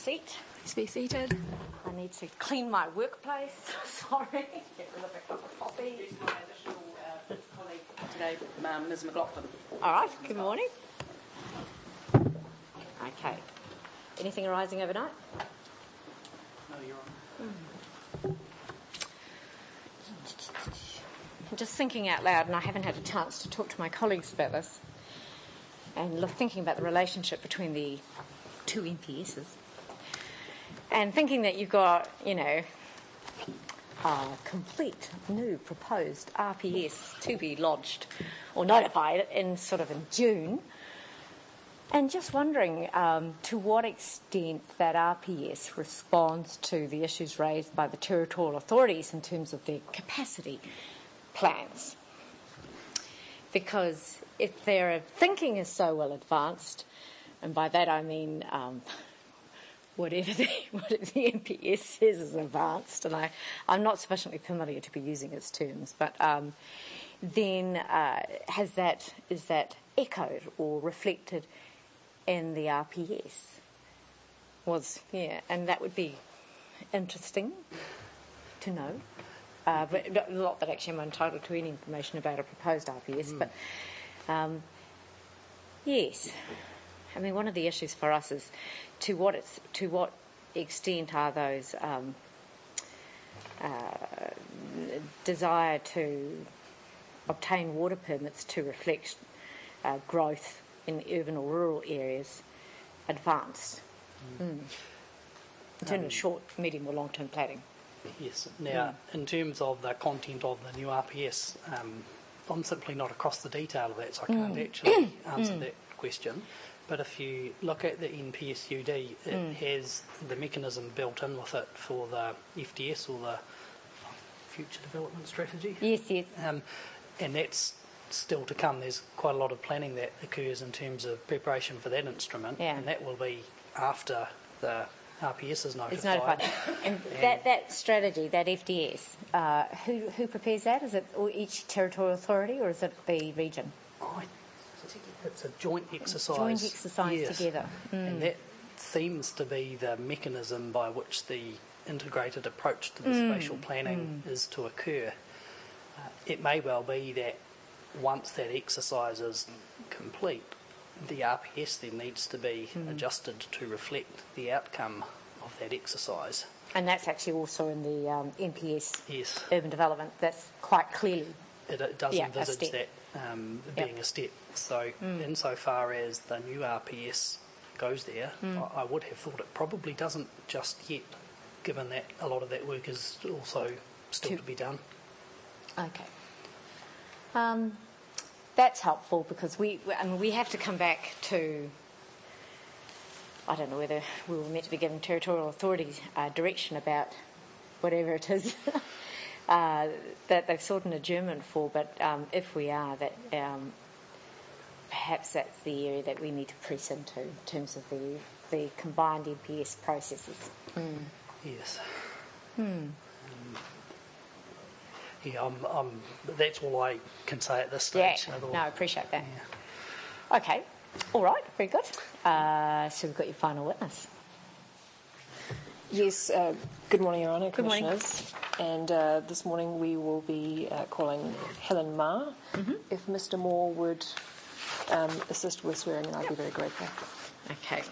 seat. Please be seated. I need to clean my workplace. Sorry. Get rid of a cup of coffee. She's my additional colleague today, Ms McLaughlin. All right, good morning. Okay. Anything arising overnight? No, you're on. I'm just thinking out loud, and I haven't had a chance to talk to my colleagues about this, and thinking about the relationship between the two NPSs, and thinking that you've got, a complete new proposed RPS to be lodged or notified in June, and just wondering to what extent that RPS responds to the issues raised by the territorial authorities in terms of their capacity plans. Because if their thinking is so well advanced, and by that I mean whatever the NPS says is advanced, and I'm not sufficiently familiar to be using its terms, but then is that echoed or reflected in the RPS? And that would be interesting to know. But not that actually I'm entitled to any information about a proposed RPS, but yes. I mean, one of the issues for us is to what extent are those desire to obtain water permits to reflect growth in urban or rural areas advanced in terms of short, medium or long-term planning. Yes. Now, in terms of the content of the new RPS, I'm simply not across the detail of that, so I can't actually answer that question. But if you look at the NPSUD, it has the mechanism built in with it for the FDS, or the Future Development Strategy. Yes. And that's still to come. There's quite a lot of planning that occurs in terms of preparation for that instrument, and that will be after the RPS is notified. It's notified. And that strategy, that FDS, who prepares that? Is it each territorial authority, or is it the region? It's a joint exercise. Joint exercise together. And that seems to be the mechanism by which the integrated approach to the spatial planning is to occur. It may well be that once that exercise is complete, the RPS then needs to be adjusted to reflect the outcome of that exercise. And that's actually also in the NPS urban development. That's quite clearly it does envisage that being a step. So insofar as the new RPS goes there, I would have thought it probably doesn't just yet, given that a lot of that work is also still to be done. Okay. That's helpful, because we have to come back to, I don't know whether we were meant to be giving territorial authorities direction about whatever it is that they've sought an adjournment for, but if we are, that perhaps that's the area that we need to press into in terms of the combined NPS processes. Yes. That's all I can say at this stage. Yeah, no, I appreciate that. Yeah. Okay, all right, very good. So we've got your final witness. Yes, good morning, Your Honour, Good Commissioners. morning. And this morning we will be calling Helen Ma. If Mr Moore would assist with swearing, then I'd be very grateful. Okay.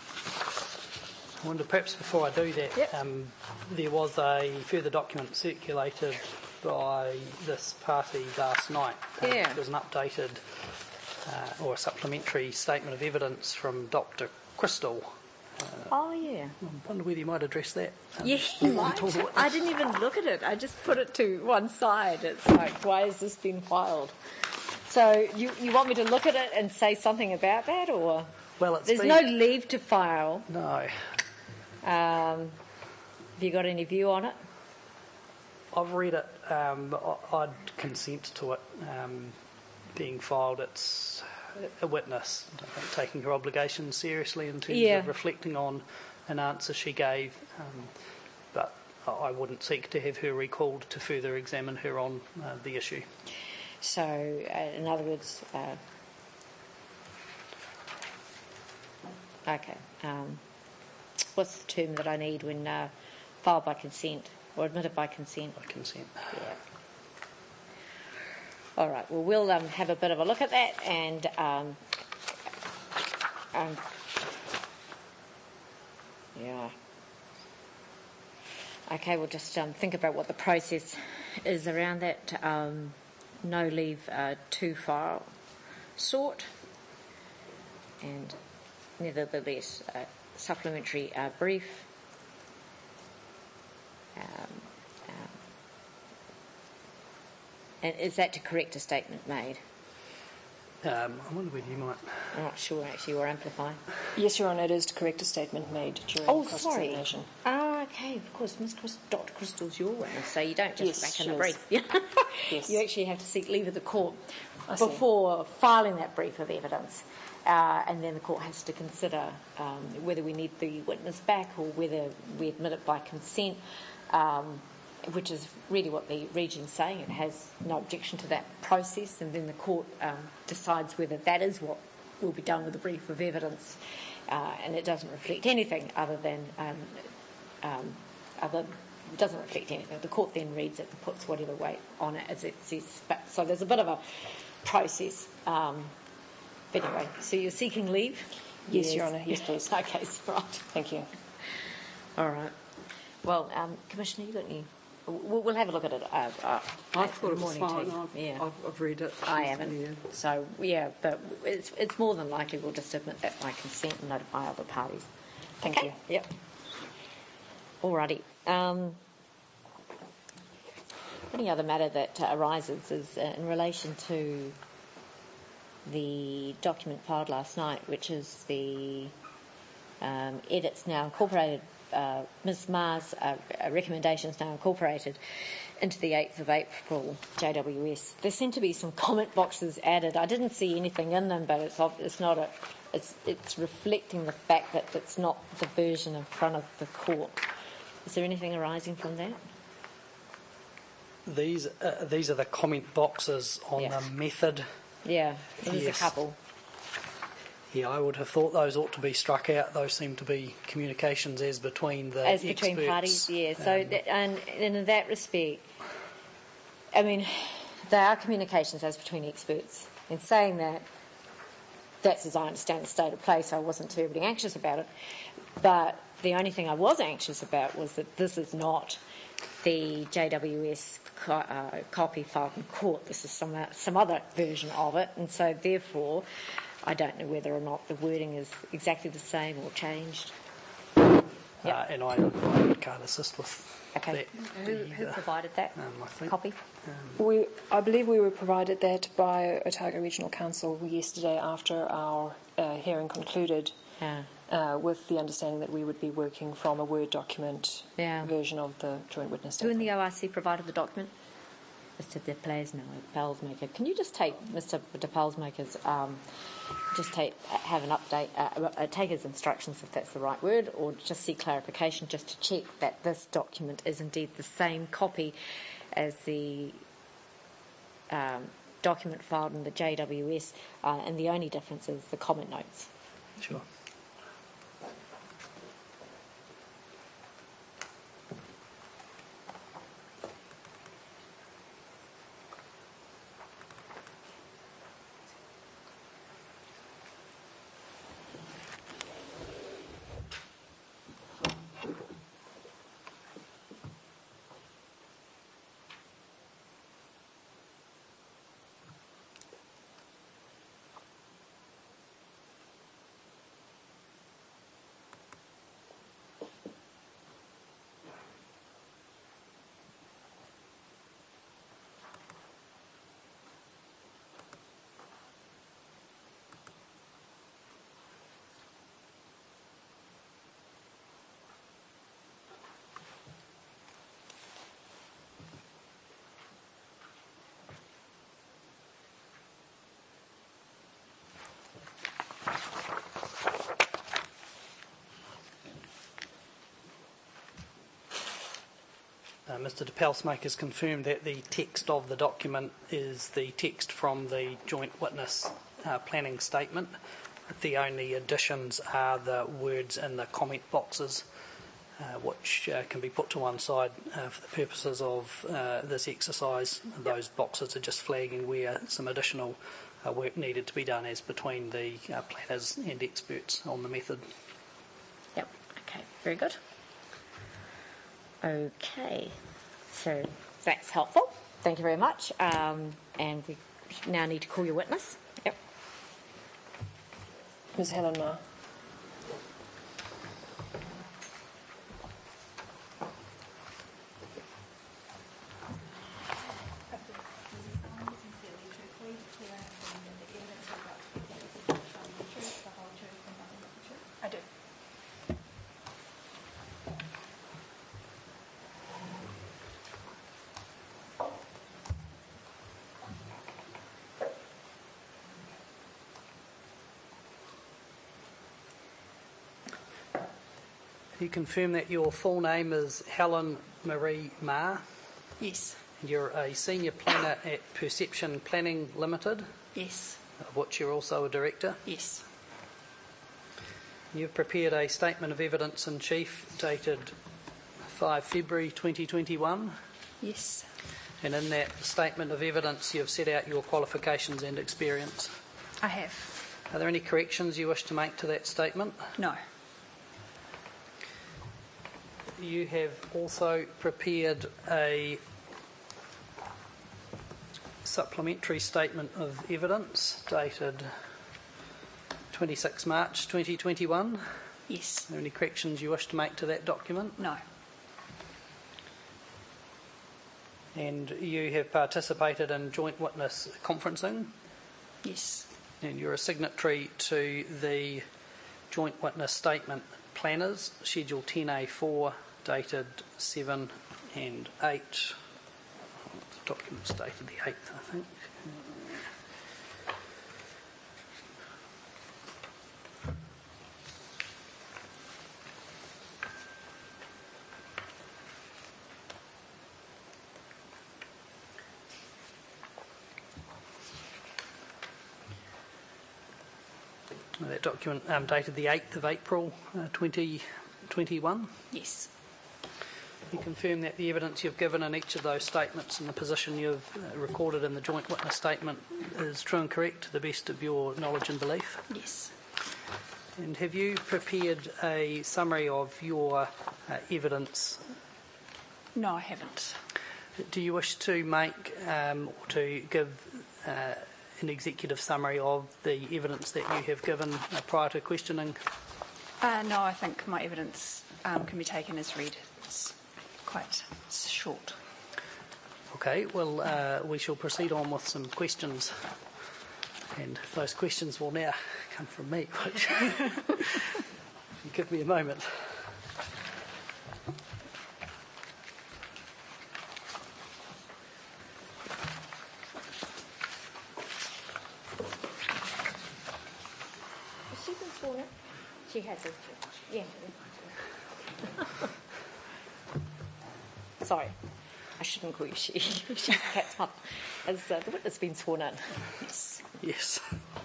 I wonder, perhaps before I do that, there was a further document circulated by this party last night. It was an updated or a supplementary statement of evidence from Dr Crystal. I wonder whether you might address that. You might. I didn't even look at it. I just put it to one side. It's like, why has this been filed? So you want me to look at it and say something about that, or? Well, there's no leave to file. No. Have you got any view on it? I've read it. I'd consent to it being filed. It's a witness, I think, taking her obligations seriously in terms of reflecting on an answer she gave. But I wouldn't seek to have her recalled to further examine her on the issue. So, in other words, what's the term that I need when filed by consent or admitted by consent? By consent. Yeah. All right. Well, we'll have a bit of a look at that and. Yeah. Okay, we'll just think about what the process is around that no leave to file sort, and nevertheless supplementary brief. And is that to correct a statement made? I wonder whether you might... I'm not sure, actually, or amplify. Yes, Your Honour, it is to correct a statement made during cross-examination. Ah, okay, of course. Dr. Crystal's your witness, so you don't just back in the brief. Yes. You actually have to seek leave of the court before filing that brief of evidence. And then the court has to consider whether we need the witness back or whether we admit it by consent, which is really what the region's saying. It has no objection to that process, and then the court decides whether that is what will be done with the brief of evidence, and it doesn't reflect anything other than it doesn't reflect anything. The court then reads it and puts whatever weight on it as it says. So there's a bit of a process. But anyway, so you're seeking leave? Yes, Your Honour. Yes, please. Okay, right. Thank you. All right. Well, Commissioner, you got any? We'll have a look at it. I thought it was fine. I've read it. I haven't. Yeah. So, yeah, but it's more than likely we'll just submit that by consent and notify other parties. Thank you. Yep. Alrighty. Any other matter that arises is in relation to the document filed last night, which is the edits now incorporated. Ms. Ma's recommendations now incorporated into the 8th of April JWS. There seem to be some comment boxes added. I didn't see anything in them, but it's reflecting the fact that it's not the version in front of the court. Is there anything arising from that? These are the comment boxes on the method. Yeah, there's a couple. Yeah, I would have thought those ought to be struck out. Those seem to be communications as between the experts. Between parties, yeah. So, and in that respect, I mean, they are communications as between experts. In saying that, that's as I understand the state of play, so I wasn't terribly anxious about it. But the only thing I was anxious about was that this is not the JWS copy filed in court. This is some other version of it, and so therefore I don't know whether or not the wording is exactly the same or changed. Yep. And I can't assist with that. Who provided that copy? I believe we were provided that by Otago Regional Council yesterday after our hearing concluded, with the understanding that we would be working from a Word document version of the joint witness statement. Who in the ORC provided the document? Mr. De Palsmaker. Can you just take Mr. De Palsmaker's, have an update, take his instructions if that's the right word, or just seek clarification just to check that this document is indeed the same copy as the document filed in the JWS, and the only difference is the comment notes. Sure. Mr. De Palsmaker has confirmed that the text of the document is the text from the joint witness planning statement. The only additions are the words in the comment boxes, which can be put to one side for the purposes of this exercise. Those boxes are just flagging where some additional work needed to be done as between the planners and experts on the method. Yep, okay, very good. Okay, so that's helpful. Thank you very much. And we now need to call your witness. Yep. Ms. Helen Ma. I do. You confirm that your full name is Helen Marie Ma? Yes. You're a senior planner at Perception Planning Limited, Yes. of which you're also a director. Yes. You've prepared a statement of evidence in chief dated 5 February 2021. Yes. And in that statement of evidence, you've set out your qualifications and experience. I have. Are there any corrections you wish to make to that statement? No. You have also prepared a supplementary statement of evidence dated 26 March 2021. Yes. Are there any corrections you wish to make to that document? No. And you have participated in joint witness conferencing, Yes. and you're a signatory to the joint witness statement planners, Schedule 10A4, dated 7 and 8. The document's dated the 8th, I think. That document dated the 8th of April 2021. Yes. You confirm that the evidence you've given in each of those statements and the position you've recorded in the joint witness statement is true and correct to the best of your knowledge and belief? Yes. And have you prepared a summary of your evidence? No, I haven't. Do you wish to make or to give an executive summary of the evidence that you have given prior to questioning? No, I think my evidence can be taken as read. It's quite short. Okay, well, we shall proceed on with some questions. And those questions will now come from me, which give me a moment. Has she been sworn in? She has, hasn't she? Yeah. Sorry, I shouldn't call you she. She's the cat's mother. Has the witness been sworn in? Yes. Yes.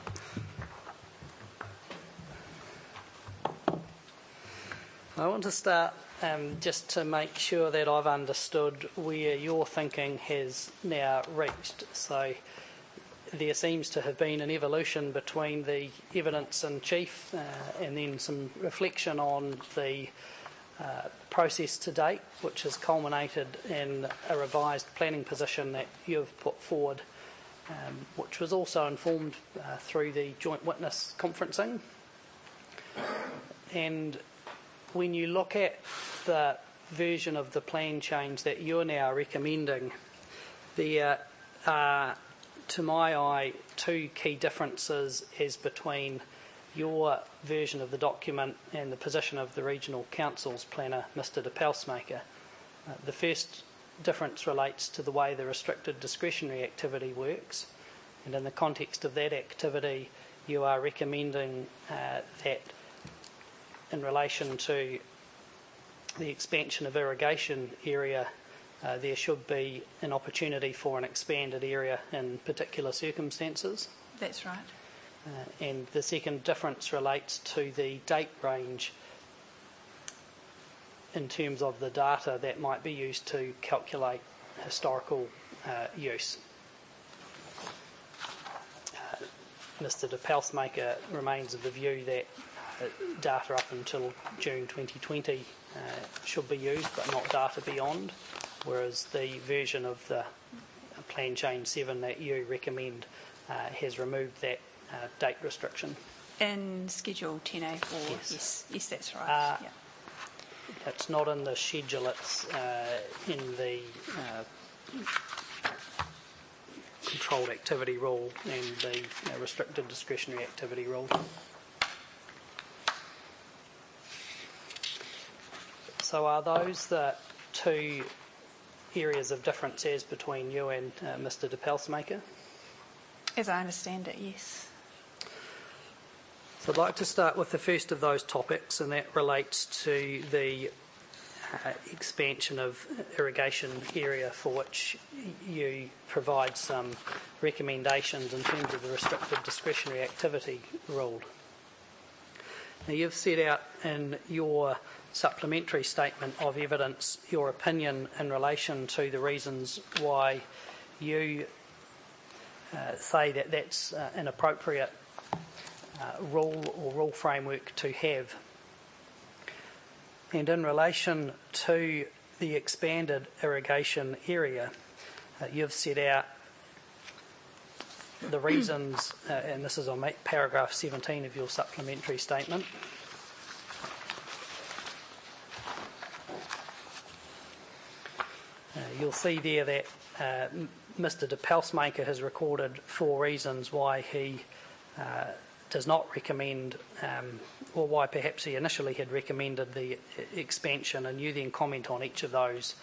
I want to start just to make sure that I've understood where your thinking has now reached. So there seems to have been an evolution between the evidence in chief and then some reflection on the process to date, which has culminated in a revised planning position that you've put forward, which was also informed through the joint witness conferencing. And when you look at the version of the plan change that you're now recommending, there are, to my eye, two key differences as between your version of the document and the position of the Regional Council's planner, Mr. de Pelsmaker. The first difference relates to the way the restricted discretionary activity works, and in the context of that activity you are recommending that in relation to the expansion of irrigation area there should be an opportunity for an expanded area in particular circumstances. That's right. And the second difference relates to the date range in terms of the data that might be used to calculate historical use. Mr de Pelsmaker remains of the view that data up until June 2020 should be used, but not data beyond, whereas the version of the Plan Change 7 that you recommend has removed that date restriction. In Schedule 10A4, yes, that's right. Yeah. It's not in the schedule, it's in the controlled activity rule and the restricted discretionary activity rule. So are those the two areas of difference as between you and Mr de Pelsmaker? As I understand it, yes. So I'd like to start with the first of those topics, and that relates to the expansion of irrigation area for which you provide some recommendations in terms of the restricted discretionary activity rule. Now, you've set out in your supplementary statement of evidence your opinion in relation to the reasons why you say that that's an appropriate rule or rule framework to have. And in relation to the expanded irrigation area, you've set out the reasons, and this is on paragraph 17 of your supplementary statement. You'll see there that Mr de Pelsmaker has recorded 4 reasons why he does not recommend, or why perhaps he initially had recommended the expansion, and you then comment on each of those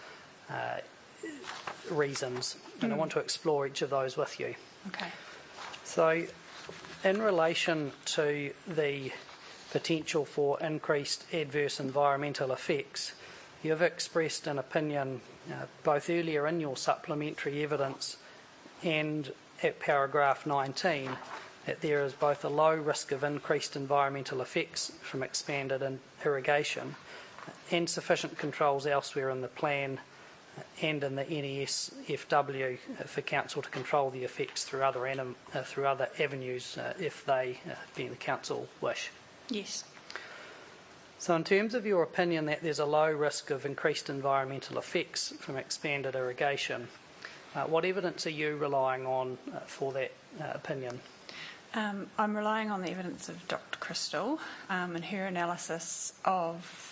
reasons. And I want to explore each of those with you. Okay. So, in relation to the potential for increased adverse environmental effects, you've expressed an opinion both earlier in your supplementary evidence and at paragraph 19 that there is both a low risk of increased environmental effects from expanded irrigation and sufficient controls elsewhere in the plan and in the NESFW for Council to control the effects through other avenues if they, being the Council, wish. Yes. So in terms of your opinion that there's a low risk of increased environmental effects from expanded irrigation, what evidence are you relying on for that opinion? I'm relying on the evidence of Dr. Crystal and her analysis of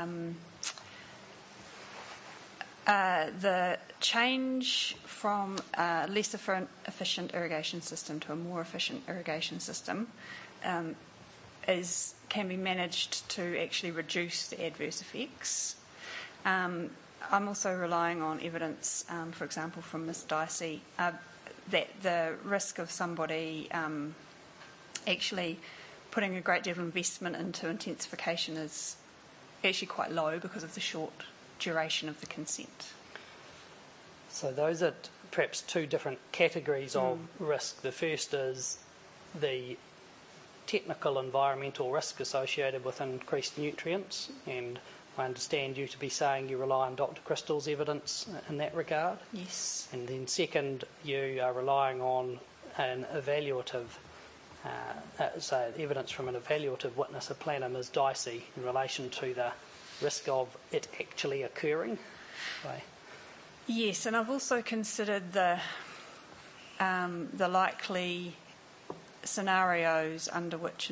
the change from a less efficient irrigation system to a more efficient irrigation system can be managed to actually reduce the adverse effects. I'm also relying on evidence, for example, from Ms Dicey, that the risk of somebody actually putting a great deal of investment into intensification is actually quite low because of the short duration of the consent. So those are perhaps 2 different categories of risk. The first is the technical environmental risk associated with increased nutrients, and I understand you to be saying you rely on Dr. Crystal's evidence in that regard. Yes. And then second, you are relying on an evaluative, so evidence from an evaluative witness, a planner, Ms Dicey, in relation to the risk of it actually occurring. Right. Yes, and I've also considered the likely scenarios under which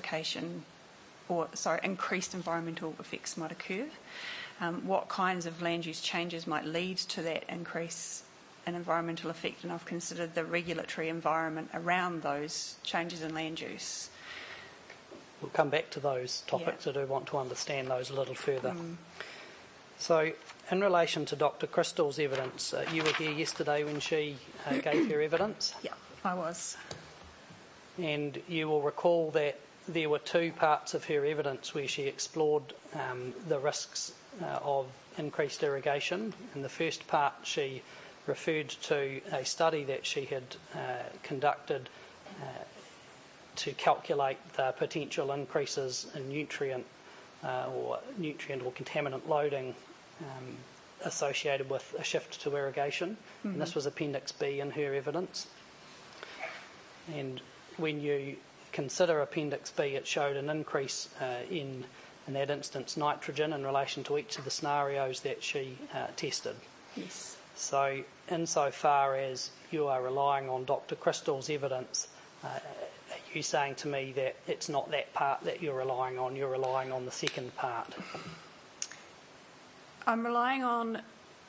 increased environmental effects might occur, what kinds of land use changes might lead to that increase in environmental effect, and I've considered the regulatory environment around those changes in land use. We'll come back to those topics. I do want to understand those a little further. So, in relation to Dr. Crystal's evidence, you were here yesterday when she gave her evidence? Yeah, I was. And you will recall that there were 2 parts of her evidence where she explored the risks of increased irrigation. In the first part, she referred to a study that she had conducted to calculate the potential increases in nutrient or contaminant loading associated with a shift to irrigation. Mm-hmm. And this was Appendix B in her evidence. And when you consider Appendix B, it showed an increase in that instance, nitrogen in relation to each of the scenarios that she tested. Yes. So insofar as you are relying on Dr. Crystal's evidence, are you saying to me that it's not that part that you're relying on the second part? I'm relying on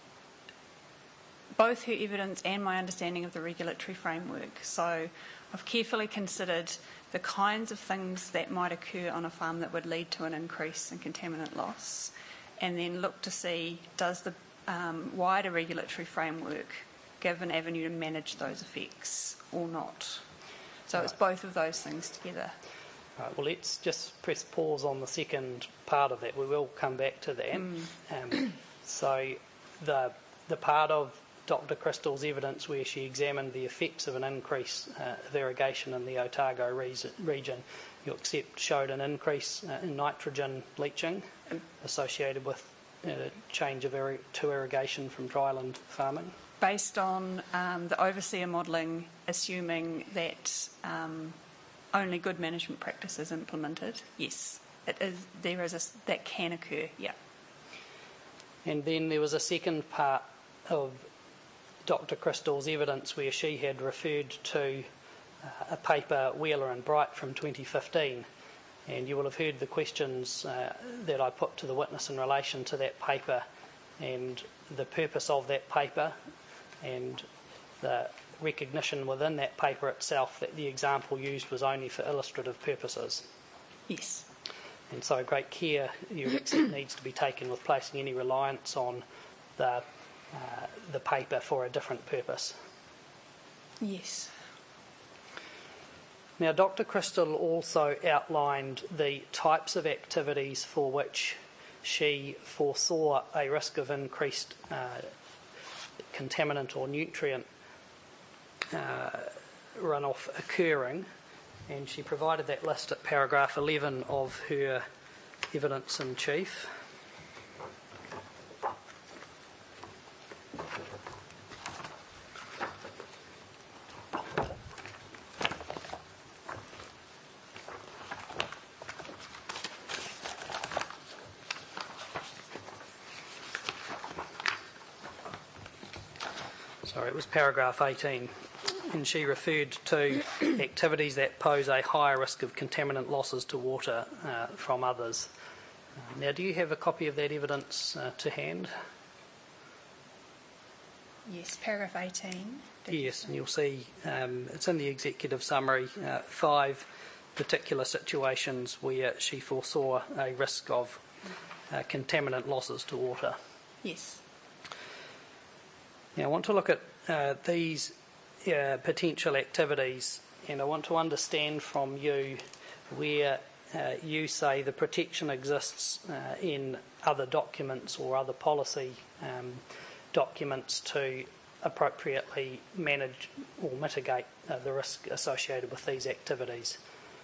both her evidence and my understanding of the regulatory framework. So I've carefully considered the kinds of things that might occur on a farm that would lead to an increase in contaminant loss, and then look to see, does the wider regulatory framework give an avenue to manage those effects or not? So it's both of those things together. Right, well, let's just press pause on the second part of that. We will come back to that. So the part of Dr. Crystal's evidence where she examined the effects of an increase of irrigation in the Otago region, you accept showed an increase in nitrogen leaching associated with change to irrigation from dryland farming? Based on the overseer modelling, assuming that only good management practice is implemented, yes, that can occur, yeah. And then there was a second part of Dr. Crystal's evidence where she had referred to a paper, Wheeler and Bright, from 2015, and you will have heard the questions that I put to the witness in relation to that paper and the purpose of that paper and the recognition within that paper itself that the example used was only for illustrative purposes. Yes. And so great care needs to be taken with placing any reliance on the paper for a different purpose. Yes. Now, Dr. Crystal also outlined the types of activities for which she foresaw a risk of increased contaminant or nutrient runoff occurring, and she provided that list at paragraph 11 of her evidence in chief. Sorry, it was paragraph 18, and she referred to activities that pose a higher risk of contaminant losses to water from others. Now, do you have a copy of that evidence to hand? Yes, paragraph 18. Yes, and you'll see it's in the executive summary, 5 particular situations where she foresaw a risk of contaminant losses to water. Yes. Now, I want to look at these potential activities, and I want to understand from you where you say the protection exists in other documents or other policy documents to appropriately manage or mitigate the risk associated with these activities.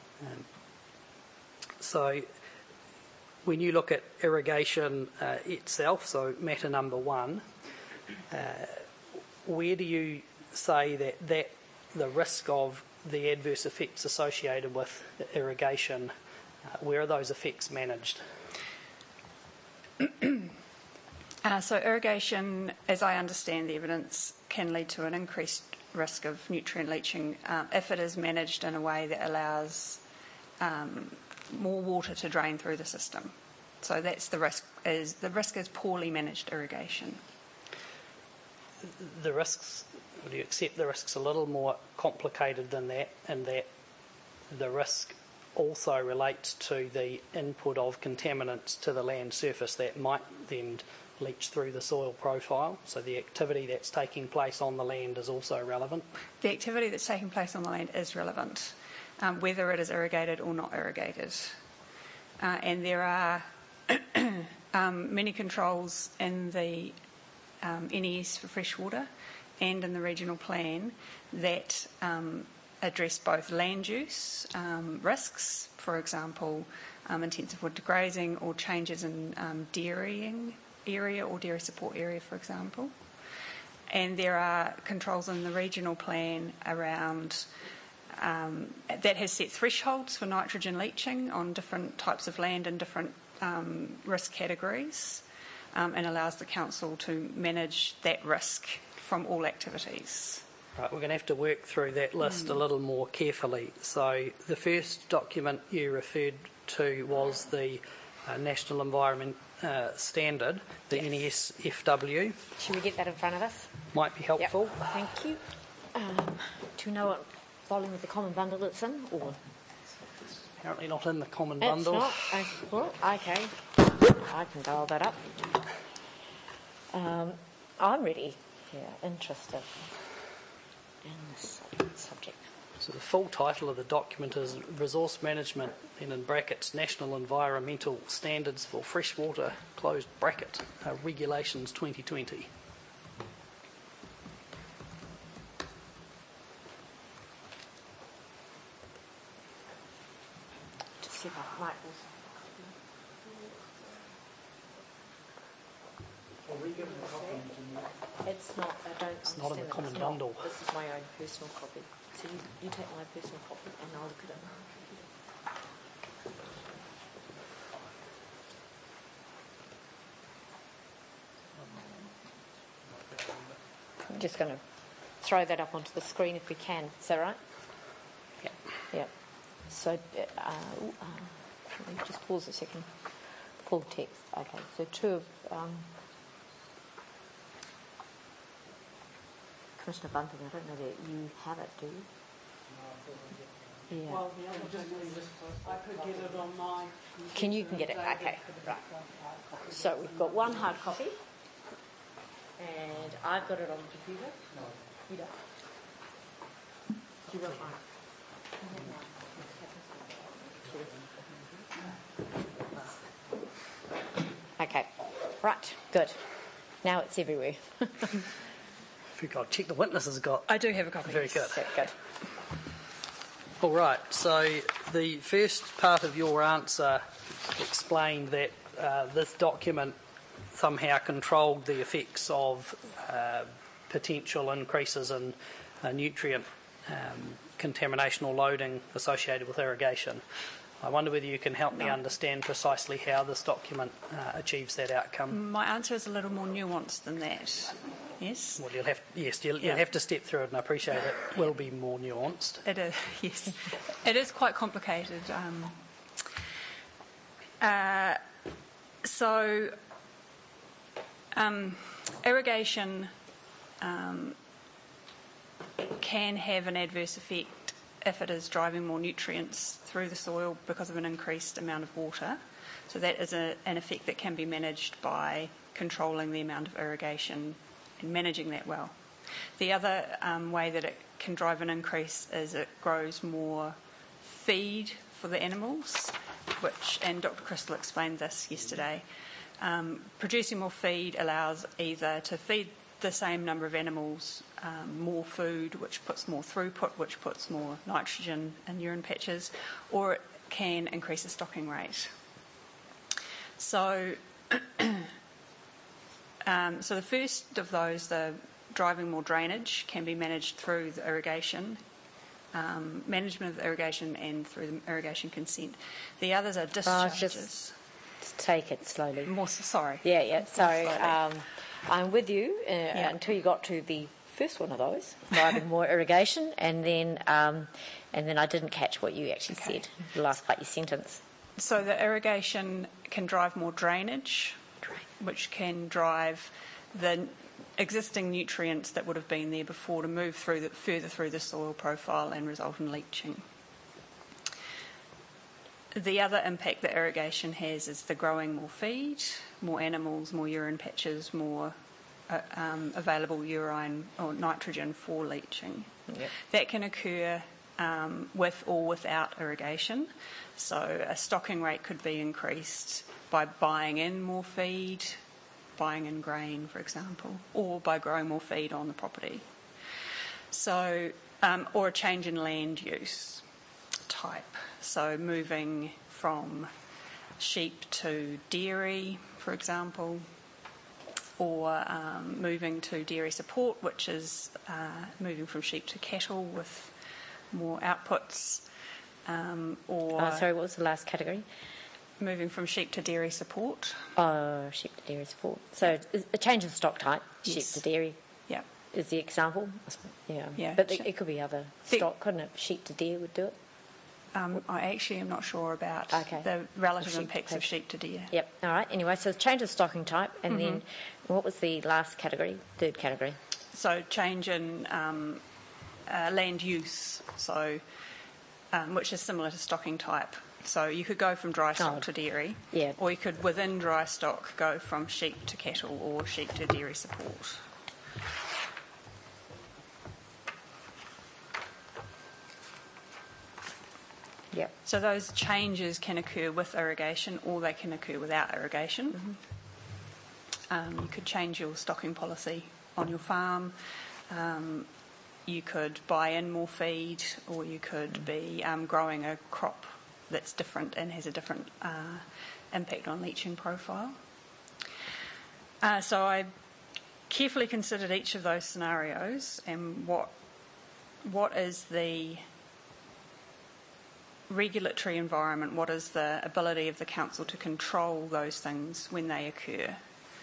So when you look at irrigation itself, so matter number 1, where do you say that the risk of the adverse effects associated with irrigation, where are those effects managed? So irrigation, as I understand the evidence, can lead to an increased risk of nutrient leaching if it is managed in a way that allows more water to drain through the system. So that's the risk. The risk is poorly managed irrigation. The risks, would you accept the risks a little more complicated than that, and that the risk also relates to the input of contaminants to the land surface that might then leach through the soil profile? So the activity that's taking place on the land is also relevant? The activity that's taking place on the land is relevant, whether it is irrigated or not irrigated. And there are many controls in the NES for freshwater and in the regional plan that address both land use risks, for example, intensive wood grazing or changes in dairying area or dairy support area, for example. And there are controls in the regional plan around that has set thresholds for nitrogen leaching on different types of land and different risk categories, and allows the council to manage that risk from all activities. Right, we're going to have to work through that list a little more carefully. So the first document you referred to was the National Environment Standard, the NESFW. Should we get that in front of us? Might be helpful. Yep. Thank you. Do you know what volume of the common bundle it's in? Or Apparently not in the common it's bundle. not? Well, okay. I can dial that up. I'm really interested in this subject. So the full title of the document is Resource Management, and in brackets, National Environmental Standards for Freshwater, closed bracket, Regulations 2020. Just see if I might also. It's not. I don't. It's not in the common it's bundle. Not. This is my own personal copy. So you take my personal copy and I'll look at it. I'm just going to throw that up onto the screen if we can. Is that right? Yeah. Yeah. So, let me just pause a second. Full text. Okay. So two of. Commissioner Bunting, I don't know that you have it, do you? Yeah. Well, I could get it on my... Can get it? Okay, right. So we've got one hard copy, and I've got it on the computer. No. You don't? You don't mind? Okay, right, good. Now it's everywhere. If you got check the witnesses got. I do have a copy. Very good. Good. All right. So the first part of your answer explained that this document somehow controlled the effects of potential increases in nutrient contamination or loading associated with irrigation. I wonder whether you can help me understand precisely how this document achieves that outcome. My answer is a little more nuanced than that. Yes? Well, you'll have to step through it, and I appreciate it will be more nuanced. It is, yes. It is quite complicated. Irrigation can have an adverse effect if it is driving more nutrients through the soil because of an increased amount of water. So that is an effect that can be managed by controlling the amount of irrigation and managing that well. The other way that it can drive an increase is it grows more feed for the animals, and Dr. Crystal explained this yesterday. Producing more feed allows either to feed the same number of animals more food, which puts more throughput, which puts more nitrogen in urine patches, or it can increase the stocking rate. So the first of those, the driving more drainage, can be managed through the irrigation, management of the irrigation and through the irrigation consent. The others are discharges. Just take it slowly. Sorry. Yeah. So I'm with you until you got to the first one of those, driving more irrigation, and then I didn't catch what you actually said, the last part of your sentence. So the irrigation can drive more drainage, which can drive the existing nutrients that would have been there before to move further through the soil profile and result in leaching. The other impact that irrigation has is the growing more feed, more animals, more urine patches, more available urine or nitrogen for leaching. Yep. That can occur with or without irrigation. So a stocking rate could be increased by buying in more feed, buying in grain, for example, or by growing more feed on the property. So or a change in land use type. So moving from sheep to dairy, for example, or moving to dairy support, which is moving from sheep to cattle with more outputs, or... sorry, what was the last category? Moving from sheep to dairy support. Sheep to dairy support. So a change in stock type, Yes. sheep to dairy. Yeah. Is the example. Yeah. But it could be other stock, couldn't it? Sheep to deer would do it. I actually am not sure about Okay. the relative Sheep impacts to of sheep to deer. Yep. All right. Anyway, so change of stocking type, and then what was the last category? Third category. So change in land use, so which is similar to stocking type. So you could go from dry stock to dairy, or you could, within dry stock, go from sheep to cattle or sheep to dairy support. Yep. So those changes can occur with irrigation, or they can occur without irrigation. You could change your stocking policy on your farm. You could buy in more feed, or you could be growing a crop that's different and has a different impact on leaching profile. So I carefully considered each of those scenarios and what is the regulatory environment, what is the ability of the council to control those things when they occur.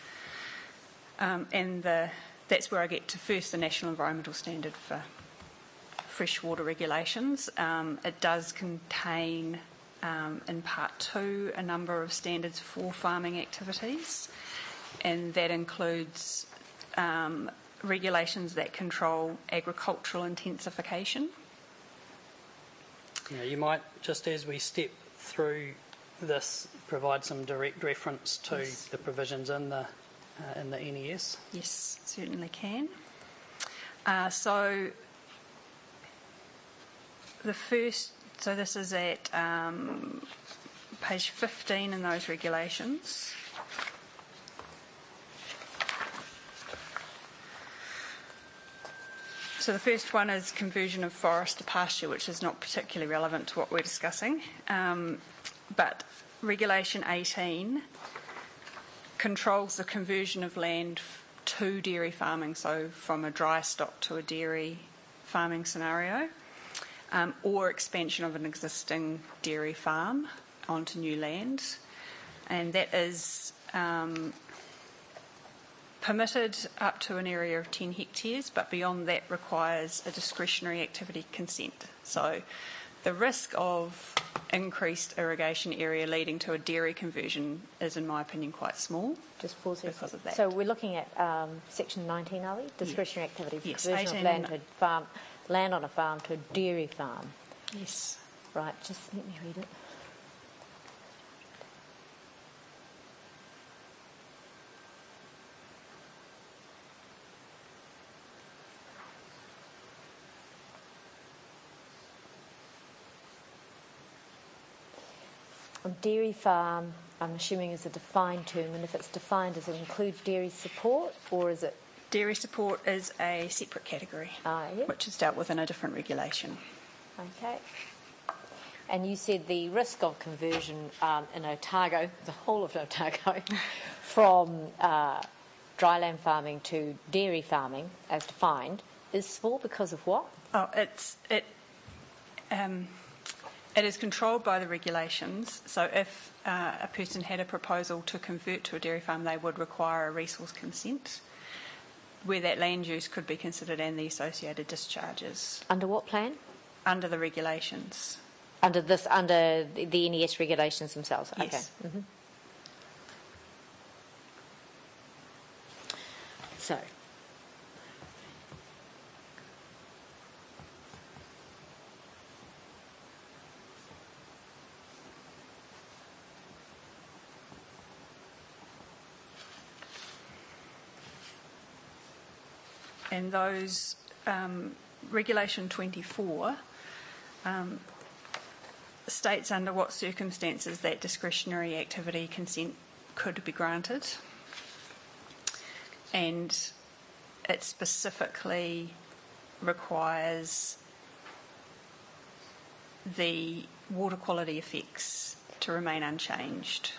That's where I get to first the National Environmental Standard for freshwater regulations. It does contain, in Part 2, a number of standards for farming activities, and that includes regulations that control agricultural intensification. You might, just as we step through this, provide some direct reference to the provisions in the NES. Yes, certainly can. So this is at page 15 in those regulations. So the first one is conversion of forest to pasture, which is not particularly relevant to what we're discussing. But Regulation 18 controls the conversion of land to dairy farming, so from a dry stock to a dairy farming scenario, or expansion of an existing dairy farm onto new land. And that is permitted up to an area of 10 hectares, but beyond that requires a discretionary activity consent. So the risk of increased irrigation area leading to a dairy conversion is, in my opinion, quite small. Just pause here. Because of that. So we're looking at section 19, are we? Discretionary activity. Yes, Conversion of land to land on a farm to a dairy farm. Yes. Right, just let me read it. Dairy farm, I'm assuming, is a defined term, and if it's defined, does it include dairy support, or is it? Dairy support is a separate category, which is dealt with in a different regulation. Okay. And you said the risk of conversion in Otago, the whole of Otago, from dryland farming to dairy farming, as defined, is small because of what? It is controlled by the regulations, so if a person had a proposal to convert to a dairy farm, they would require a resource consent, where that land use could be considered and the associated discharges. Under what plan? Under the regulations. Under the NES regulations themselves? Yes. Okay. Mm-hmm. So... And those, Regulation 24 states under what circumstances that discretionary activity consent could be granted. And it specifically requires the water quality effects to remain unchanged.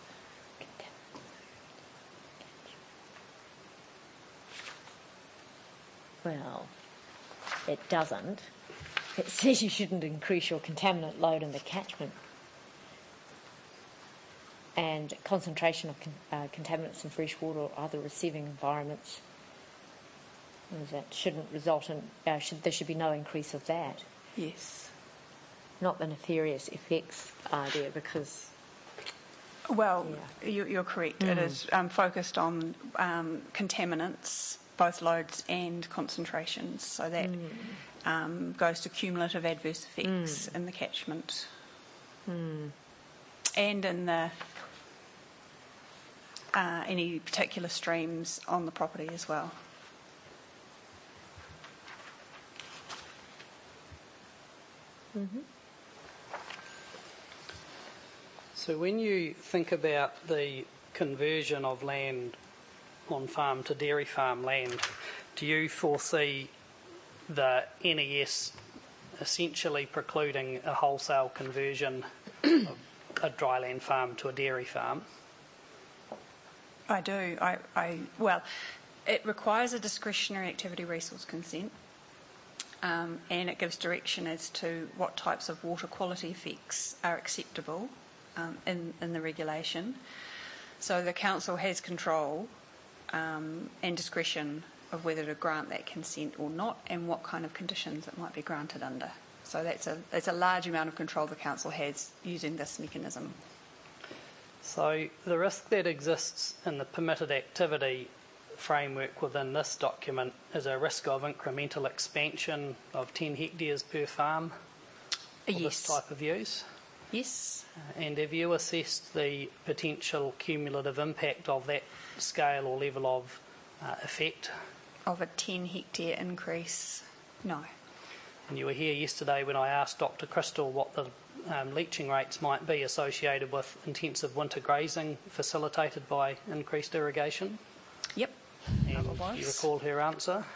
Well, it doesn't. It says you shouldn't increase your contaminant load in the catchment. And concentration of contaminants in fresh water or other receiving environments. That shouldn't result in, there should be no increase of that. Yes. Not the nefarious effects idea, because... Well, you're correct. It is focused on contaminants, both loads and concentrations, so that goes to cumulative adverse effects in the catchment. And in the any particular streams on the property as well. So when you think about the conversion of land on farm to dairy farm land, do you foresee the NES essentially precluding a wholesale conversion of a dryland farm to a dairy farm? I do. Well, it requires a discretionary activity resource consent, and it gives direction as to what types of water quality effects are acceptable in the regulation. So the council has control and discretion of whether to grant that consent or not, and what kind of conditions it might be granted under. So that's a large amount of control the council has using this mechanism. So the risk that exists in the permitted activity framework within this document is a risk of incremental expansion of 10 hectares per farm for this type of use? Yes. And have you assessed the potential cumulative impact of that scale or level of effect? Of a 10 hectare increase? No. And you were here yesterday when I asked Dr. Crystal what the leaching rates might be associated with intensive winter grazing facilitated by increased irrigation. Yep. And you recall her answer?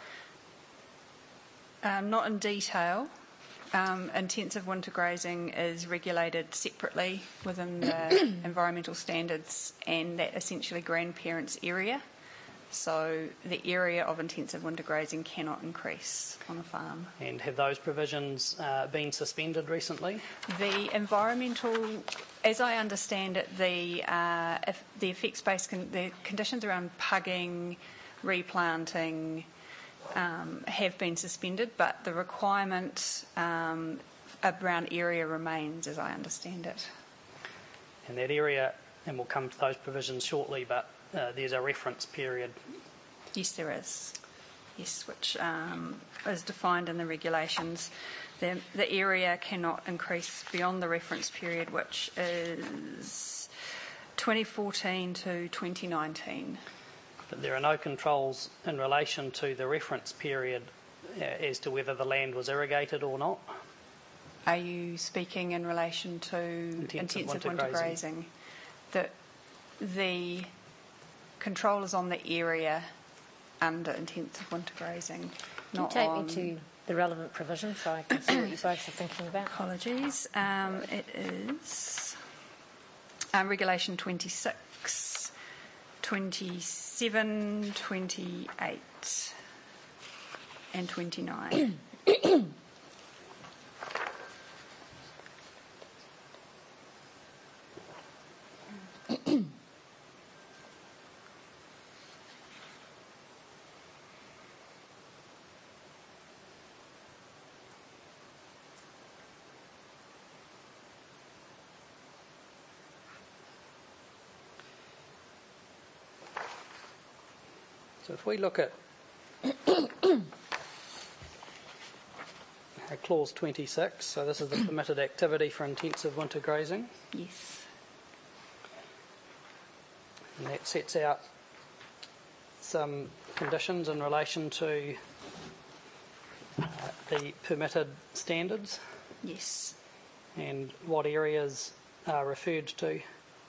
Not in detail. Intensive winter grazing is regulated separately within the environmental standards and that essentially grandparents area. So the area of intensive winter grazing cannot increase on a farm. And have those provisions been suspended recently? The environmental, as I understand it, the effects-based the conditions around pugging, replanting have been suspended, but the requirement around area remains, as I understand it. And that area, and we'll come to those provisions shortly, but there's a reference period. Yes, there is. Yes, which is defined in the regulations. The area cannot increase beyond the reference period, which is 2014 to 2019. But there are no controls in relation to the reference period as to whether the land was irrigated or not? Are you speaking in relation to intensive winter grazing? The control is on the area under intensive winter grazing. Can you take me to the relevant provision so I can see what you both are thinking about? Apologies. It is Regulation 26, 27, 28 and 29. So if we look at clause 26, so this is the permitted activity for intensive winter grazing. Yes. And that sets out some conditions in relation to the permitted standards. Yes. And what areas are referred to.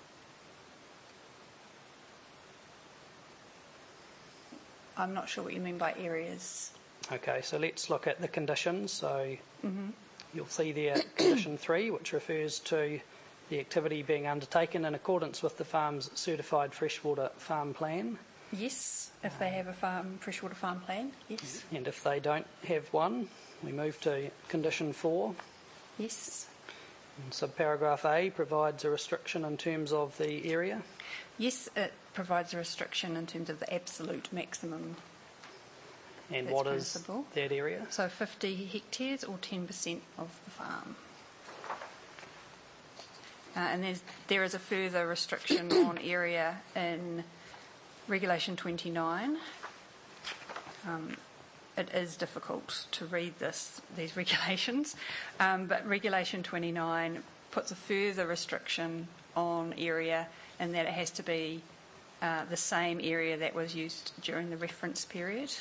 I'm not sure what you mean by areas. Okay, so let's look at the conditions. So You'll see there condition 3, which refers to the activity being undertaken in accordance with the farm's certified freshwater farm plan. Yes, if they have a freshwater farm plan, yes. And if they don't have one, we move to condition 4. Yes. And subparagraph A provides a restriction in terms of the area. Yes, it provides a restriction in terms of the absolute maximum. And what is that area? So 50 hectares or 10% of the farm. And there is a further restriction on area in Regulation 29. It is difficult to read these regulations, but Regulation 29 puts a further restriction on area in that it has to be the same area that was used during the reference period.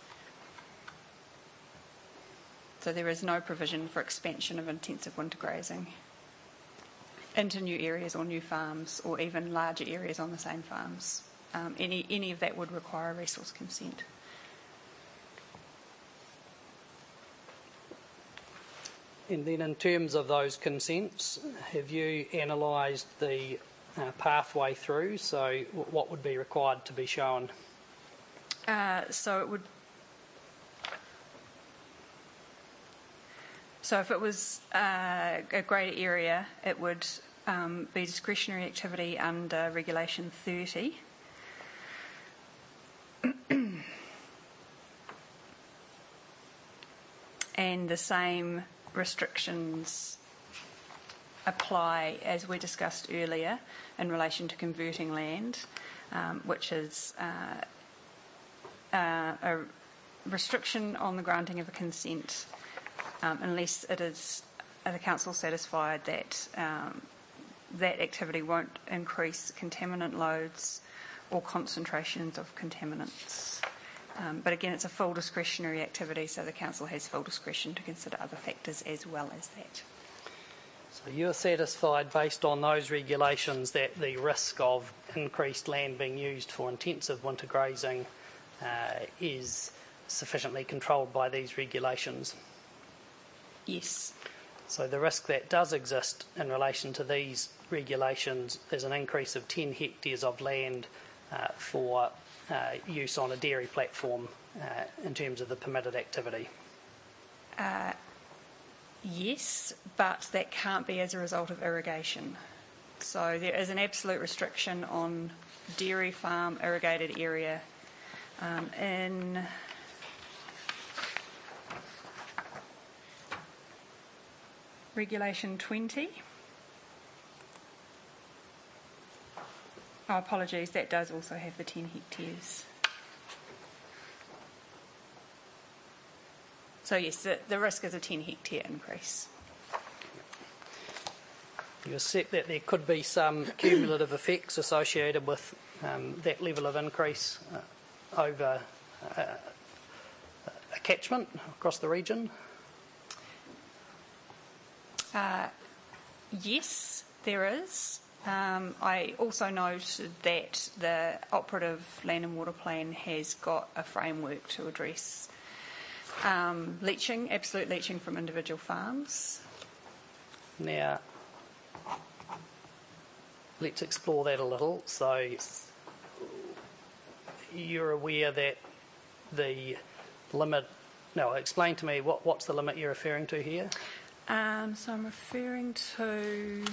So there is no provision for expansion of intensive winter grazing into new areas or new farms or even larger areas on the same farms. Any of that would require a resource consent. And then in terms of those consents, have you analysed the pathway through? So what would be required to be shown? So if it was a greater area, it would be discretionary activity under Regulation 30. And the same restrictions apply as we discussed earlier in relation to converting land, which is a restriction on the granting of a consent unless it is the council satisfied that that activity won't increase contaminant loads or concentrations of contaminants. But again, it's a full discretionary activity, so the council has full discretion to consider other factors as well as that. So you're satisfied, based on those regulations, that the risk of increased land being used for intensive winter grazing is sufficiently controlled by these regulations? Yes. So the risk that does exist in relation to these regulations is an increase of 10 hectares of land for use on a dairy platform in terms of the permitted activity. Yes, but that can't be as a result of irrigation. So there is an absolute restriction on dairy farm irrigated area in Regulation 20. Oh, apologies, that does also have the 10 hectares. So yes, the risk is a 10 hectare increase. You accept that there could be some cumulative effects associated with that level of increase over a catchment across the region? Yes, there is. I also noted that the operative land and water plan has got a framework to address leaching, absolute leaching from individual farms. Now, let's explore that a little. So you're aware that the limit... No, explain to me what's the limit you're referring to here? So I'm referring to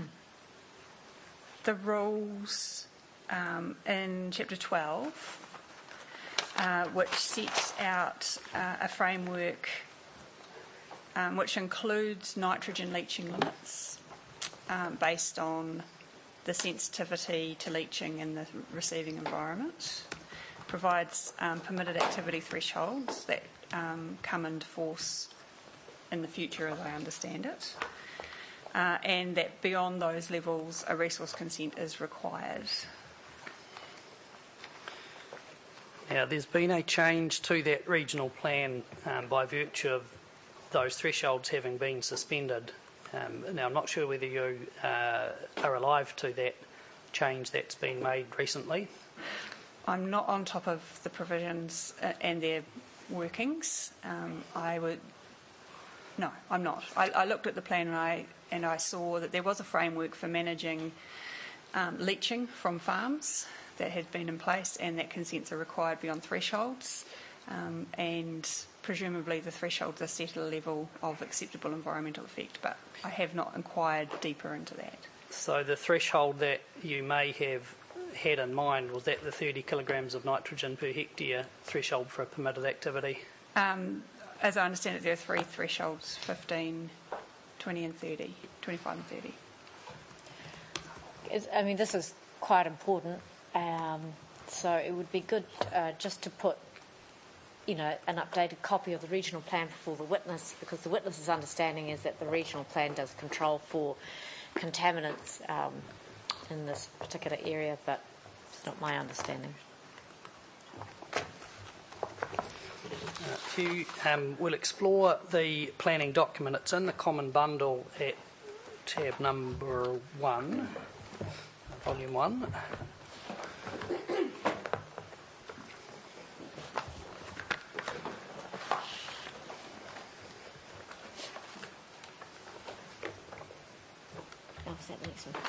the rules in Chapter 12, which sets out a framework which includes nitrogen leaching limits based on the sensitivity to leaching in the receiving environment, provides permitted activity thresholds that come into force in the future, as I understand it, and that beyond those levels a resource consent is required. Now, there's been a change to that regional plan by virtue of those thresholds having been suspended. Now, I'm not sure whether you are alive to that change that's been made recently. I'm not on top of the provisions and their workings. I would No, I'm not. I looked at the plan and I saw that there was a framework for managing leaching from farms that had been in place, and that consents are required beyond thresholds, and presumably the thresholds are set at a level of acceptable environmental effect, but I have not inquired deeper into that. So the threshold that you may have had in mind, was that the 30 kilograms of nitrogen per hectare threshold for a permitted activity? As I understand it, there are 3 thresholds, 15, 20 and 30, 25 and 30. I mean, this is quite important, so it would be good just to put, an updated copy of the regional plan before the witness, because the witness's understanding is that the regional plan does control for contaminants in this particular area, but it's not my understanding. We'll explore the planning document. It's in the common bundle at tab number 1, volume 1. What's that next one?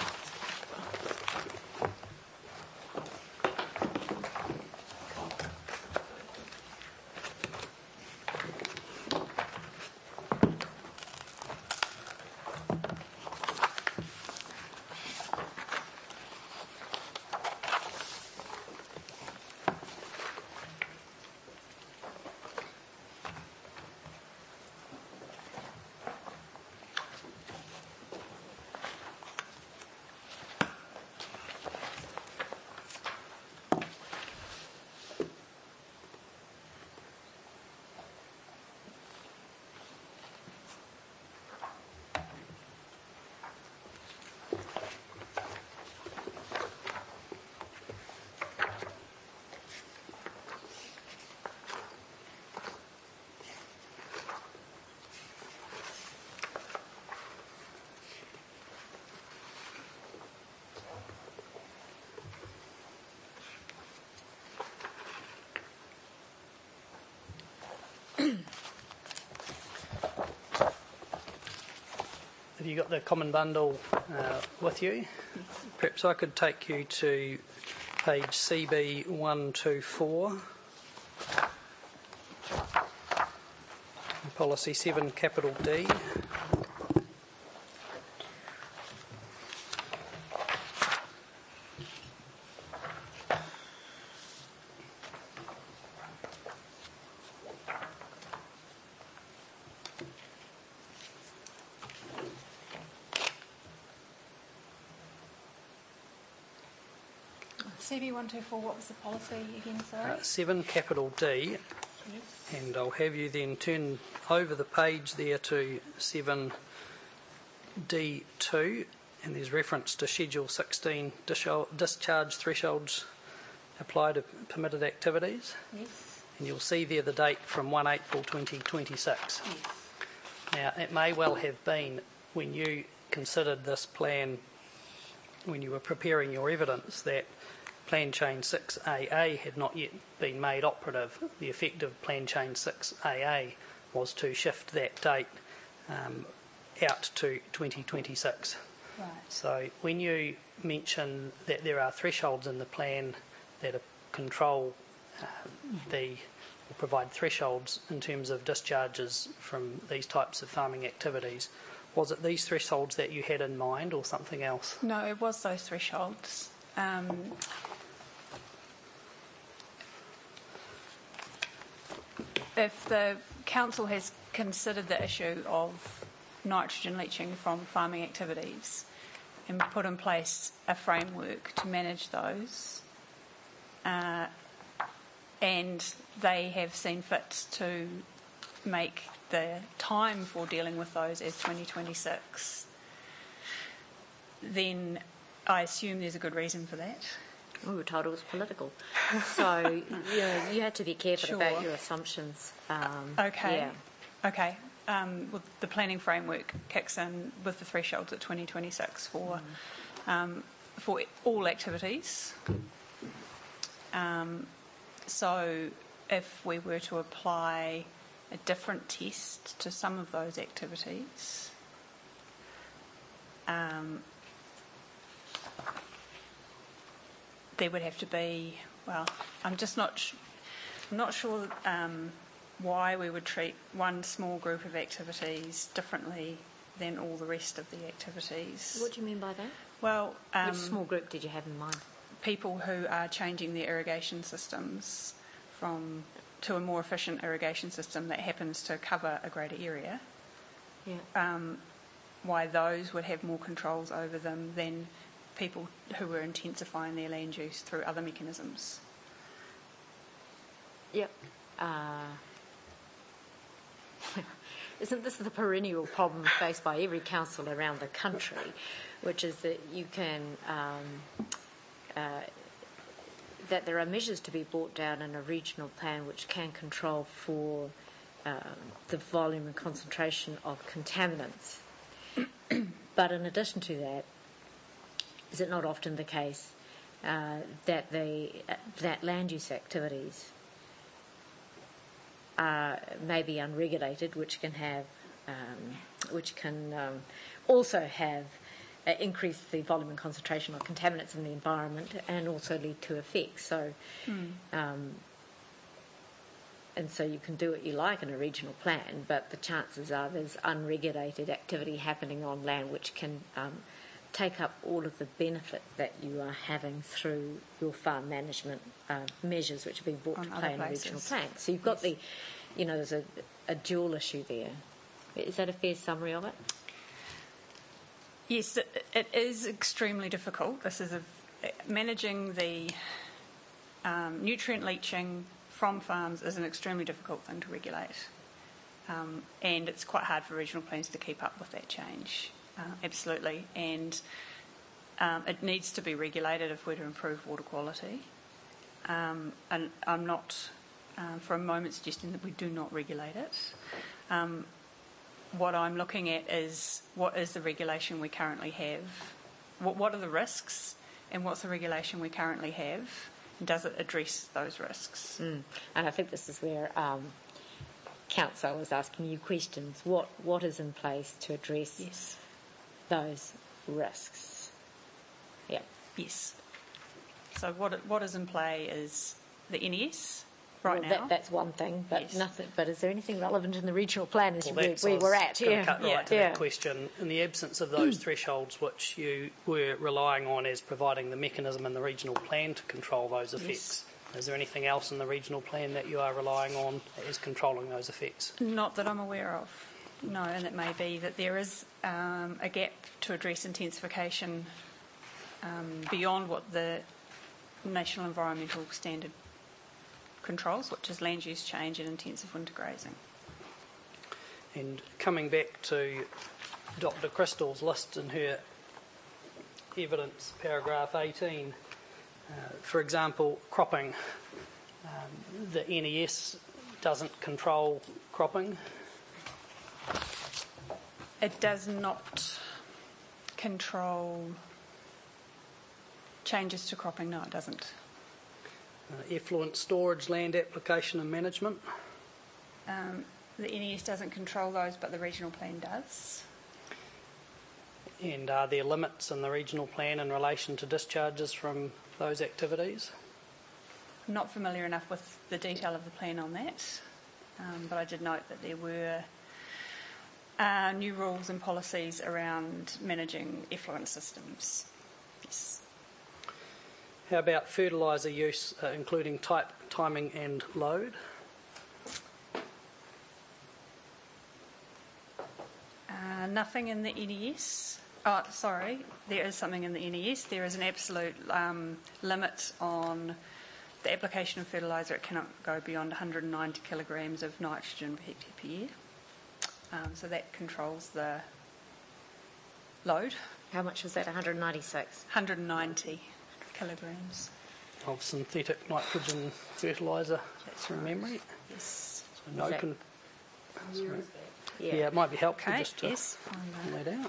Have you got the common bundle with you? Perhaps I could take you to page CB 124, policy 7 capital D. CB124, what was the policy again, sorry? 7 capital D, Yes. and I'll have you then turn over the page there to 7D2, and there's reference to Schedule 16 discharge thresholds apply to permitted activities. Yes. And you'll see there the date from 1 April 2026. Yes. Now, it may well have been when you considered this plan, when you were preparing your evidence, that Plan Change 6AA had not yet been made operative. The effect of Plan Change 6AA was to shift that date out to 2026. Right. So when you mention that there are thresholds in the plan that control or provide thresholds in terms of discharges from these types of farming activities, was it these thresholds that you had in mind or something else? No, it was those thresholds. If the council has considered the issue of nitrogen leaching from farming activities and put in place a framework to manage those, and they have seen fit to make the time for dealing with those as 2026, then I assume there's a good reason for that. We were told it was political. So, you had to be careful about your assumptions. Okay. Yeah. Okay. Well, the planning framework kicks in with the thresholds at 2026 for all activities. So if we were to apply a different test to some of those activities. There would have to be, well, I'm just not sure why we would treat one small group of activities differently than all the rest of the activities. What do you mean by that? Well, which small group did you have in mind? People who are changing their irrigation systems to a more efficient irrigation system that happens to cover a greater area. Yeah. Why those would have more controls over them than people who were intensifying their land use through other mechanisms. Yep. Isn't this the perennial problem faced by every council around the country, which is that you can that there are measures to be brought down in a regional plan which can control for the volume and concentration of contaminants. But in addition to that, is it not often the case that land use activities may be unregulated, which can also have increase the volume and concentration of contaminants in the environment and also lead to effects. So, and so you can do what you like in a regional plan, but the chances are there's unregulated activity happening on land which can take up all of the benefit that you are having through your farm management measures which are being brought to play in a regional plan. So you've got there's a dual issue there. Is that a fair summary of it? Yes, it is extremely difficult. This is managing the nutrient leaching from farms is an extremely difficult thing to regulate, and it's quite hard for regional plans to keep up with that change. Absolutely, and it needs to be regulated if we're to improve water quality. And I'm not for a moment suggesting that we do not regulate it. What I'm looking at is what is the regulation we currently have, what are the risks, and what's the regulation we currently have, and does it address those risks? And I think this is where Council was asking you questions. What is in place to address those risks? Yeah. Yes. So what is in play is the NES now. That's one thing, but nothing. But is there anything relevant in the regional plan as where we're at? Cut right to that question. In the absence of those thresholds, which you were relying on as providing the mechanism in the regional plan to control those effects, is there anything else in the regional plan that you are relying on as controlling those effects? Not that I'm aware of. No, and it may be that there is a gap to address intensification beyond what the National Environmental Standard controls, which is land use change and intensive winter grazing. And coming back to Dr. Crystal's list in her evidence, paragraph 18, for example, cropping. The NES doesn't control cropping. It does not control changes to cropping. No, it doesn't. Effluent storage, land application and management. The NES doesn't control those, but the regional plan does. And are there limits in the regional plan in relation to discharges from those activities? I'm not familiar enough with the detail of the plan on that, but I did note that there were new rules and policies around managing effluent systems. Yes. How about fertiliser use, including type, timing and load? Nothing in the NES. Oh, sorry, there is something in the NES. There is an absolute limit on the application of fertiliser. It cannot go beyond 190 kilograms of nitrogen per hectare per year. So that controls the load. How much was that? 196? 190 kilograms. Of synthetic nitrogen fertiliser, from memory. Yes. So no Yeah, it might be helpful just to find that out.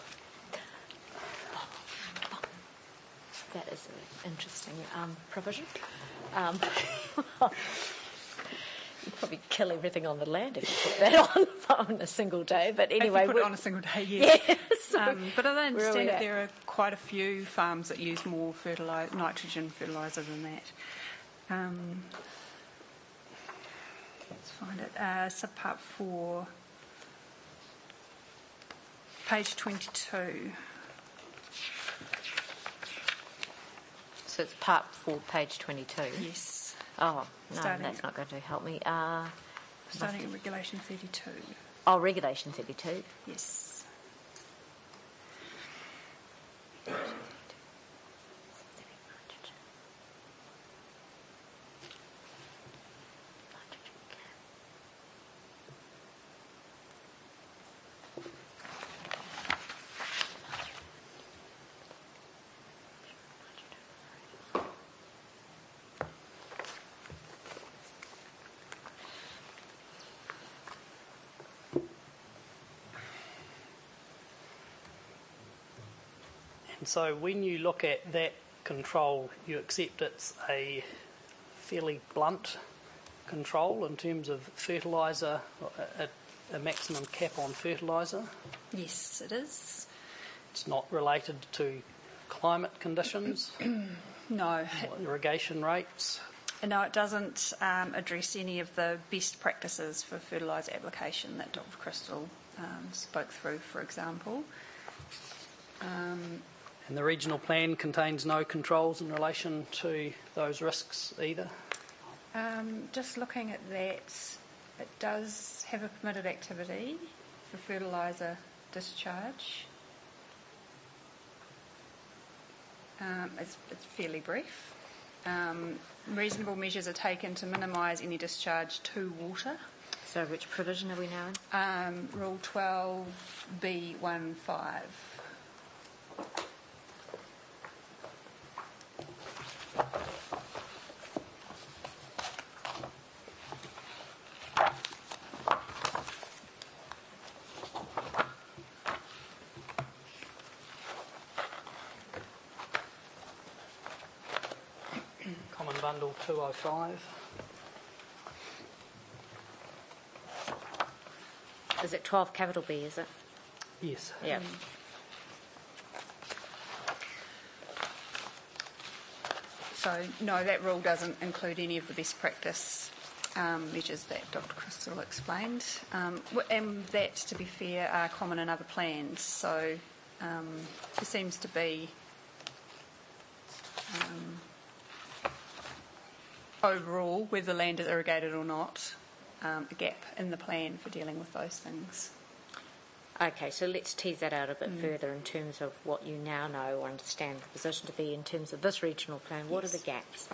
That is an interesting provision. You'd probably kill everything on the land if you put that on a single day. But anyway, if you put it on a single day, yes. So but I understand that there are quite a few farms that use more nitrogen fertiliser than that. Let's find it. Subpart 4, page 22. So it's part 4, page 22. Yes. Oh, no, that's not going to help me. Starting at Regulation 32. Oh, Regulation 32. Yes. So when you look at that control, you accept it's a fairly blunt control in terms of fertiliser, a maximum cap on fertiliser? Yes, it is. It's not related to climate conditions? No. Or irrigation rates? No, it doesn't address any of the best practices for fertiliser application that Dr. Crystal spoke through, for example. And the regional plan contains no controls in relation to those risks either? Just looking at that, it does have a permitted activity for fertiliser discharge. It's fairly brief. Reasonable measures are taken to minimise any discharge to water. So which provision are we now in? Rule 12B15. Common Bundle 205. Is it 12 capital B, is it? Yes. Yeah. So, no, that rule doesn't include any of the best practice measures that Dr. Crystal explained. And that, to be fair, are common in other plans. So there seems to be overall, whether land is irrigated or not, a gap in the plan for dealing with those things. Okay, so let's tease that out a bit further in terms of what you now know or understand the position to be in terms of this regional plan. What are the gaps?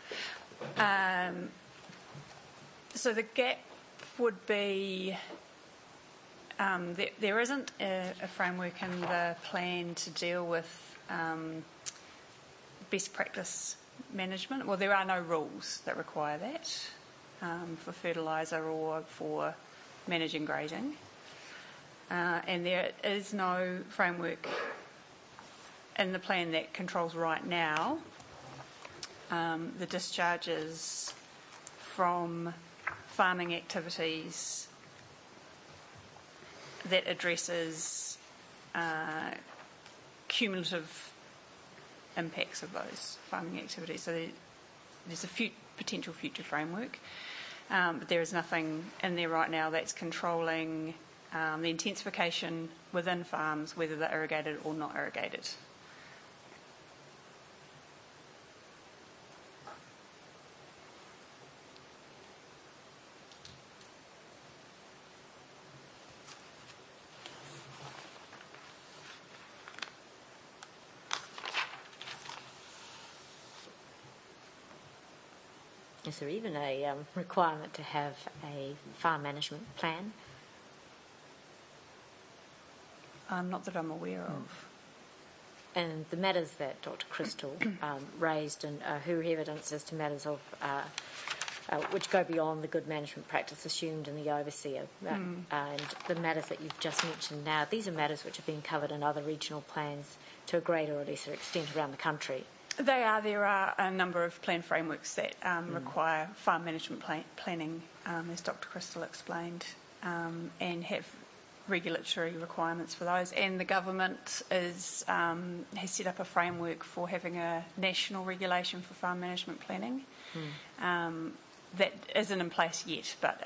So the gap would be there isn't a framework in the plan to deal with best practice management. Well, there are no rules that require that for fertiliser or for managing grazing. And there is no framework in the plan that controls right now the discharges from farming activities that addresses cumulative impacts of those farming activities. So there's a potential future framework, but there is nothing in there right now that's controlling the intensification within farms, whether they're irrigated or not irrigated. Is there even a requirement to have a farm management plan? Not that I'm aware of. And the matters that Dr. Crystal raised and her evidence as to matters of which go beyond the good management practice assumed in the overseer and the matters that you've just mentioned now, these are matters which have been covered in other regional plans to a greater or lesser extent around the country. There are a number of plan frameworks that require farm management planning, as Dr. Crystal explained, and have regulatory requirements for those. And the government has set up a framework for having a national regulation for farm management planning. That isn't in place yet, but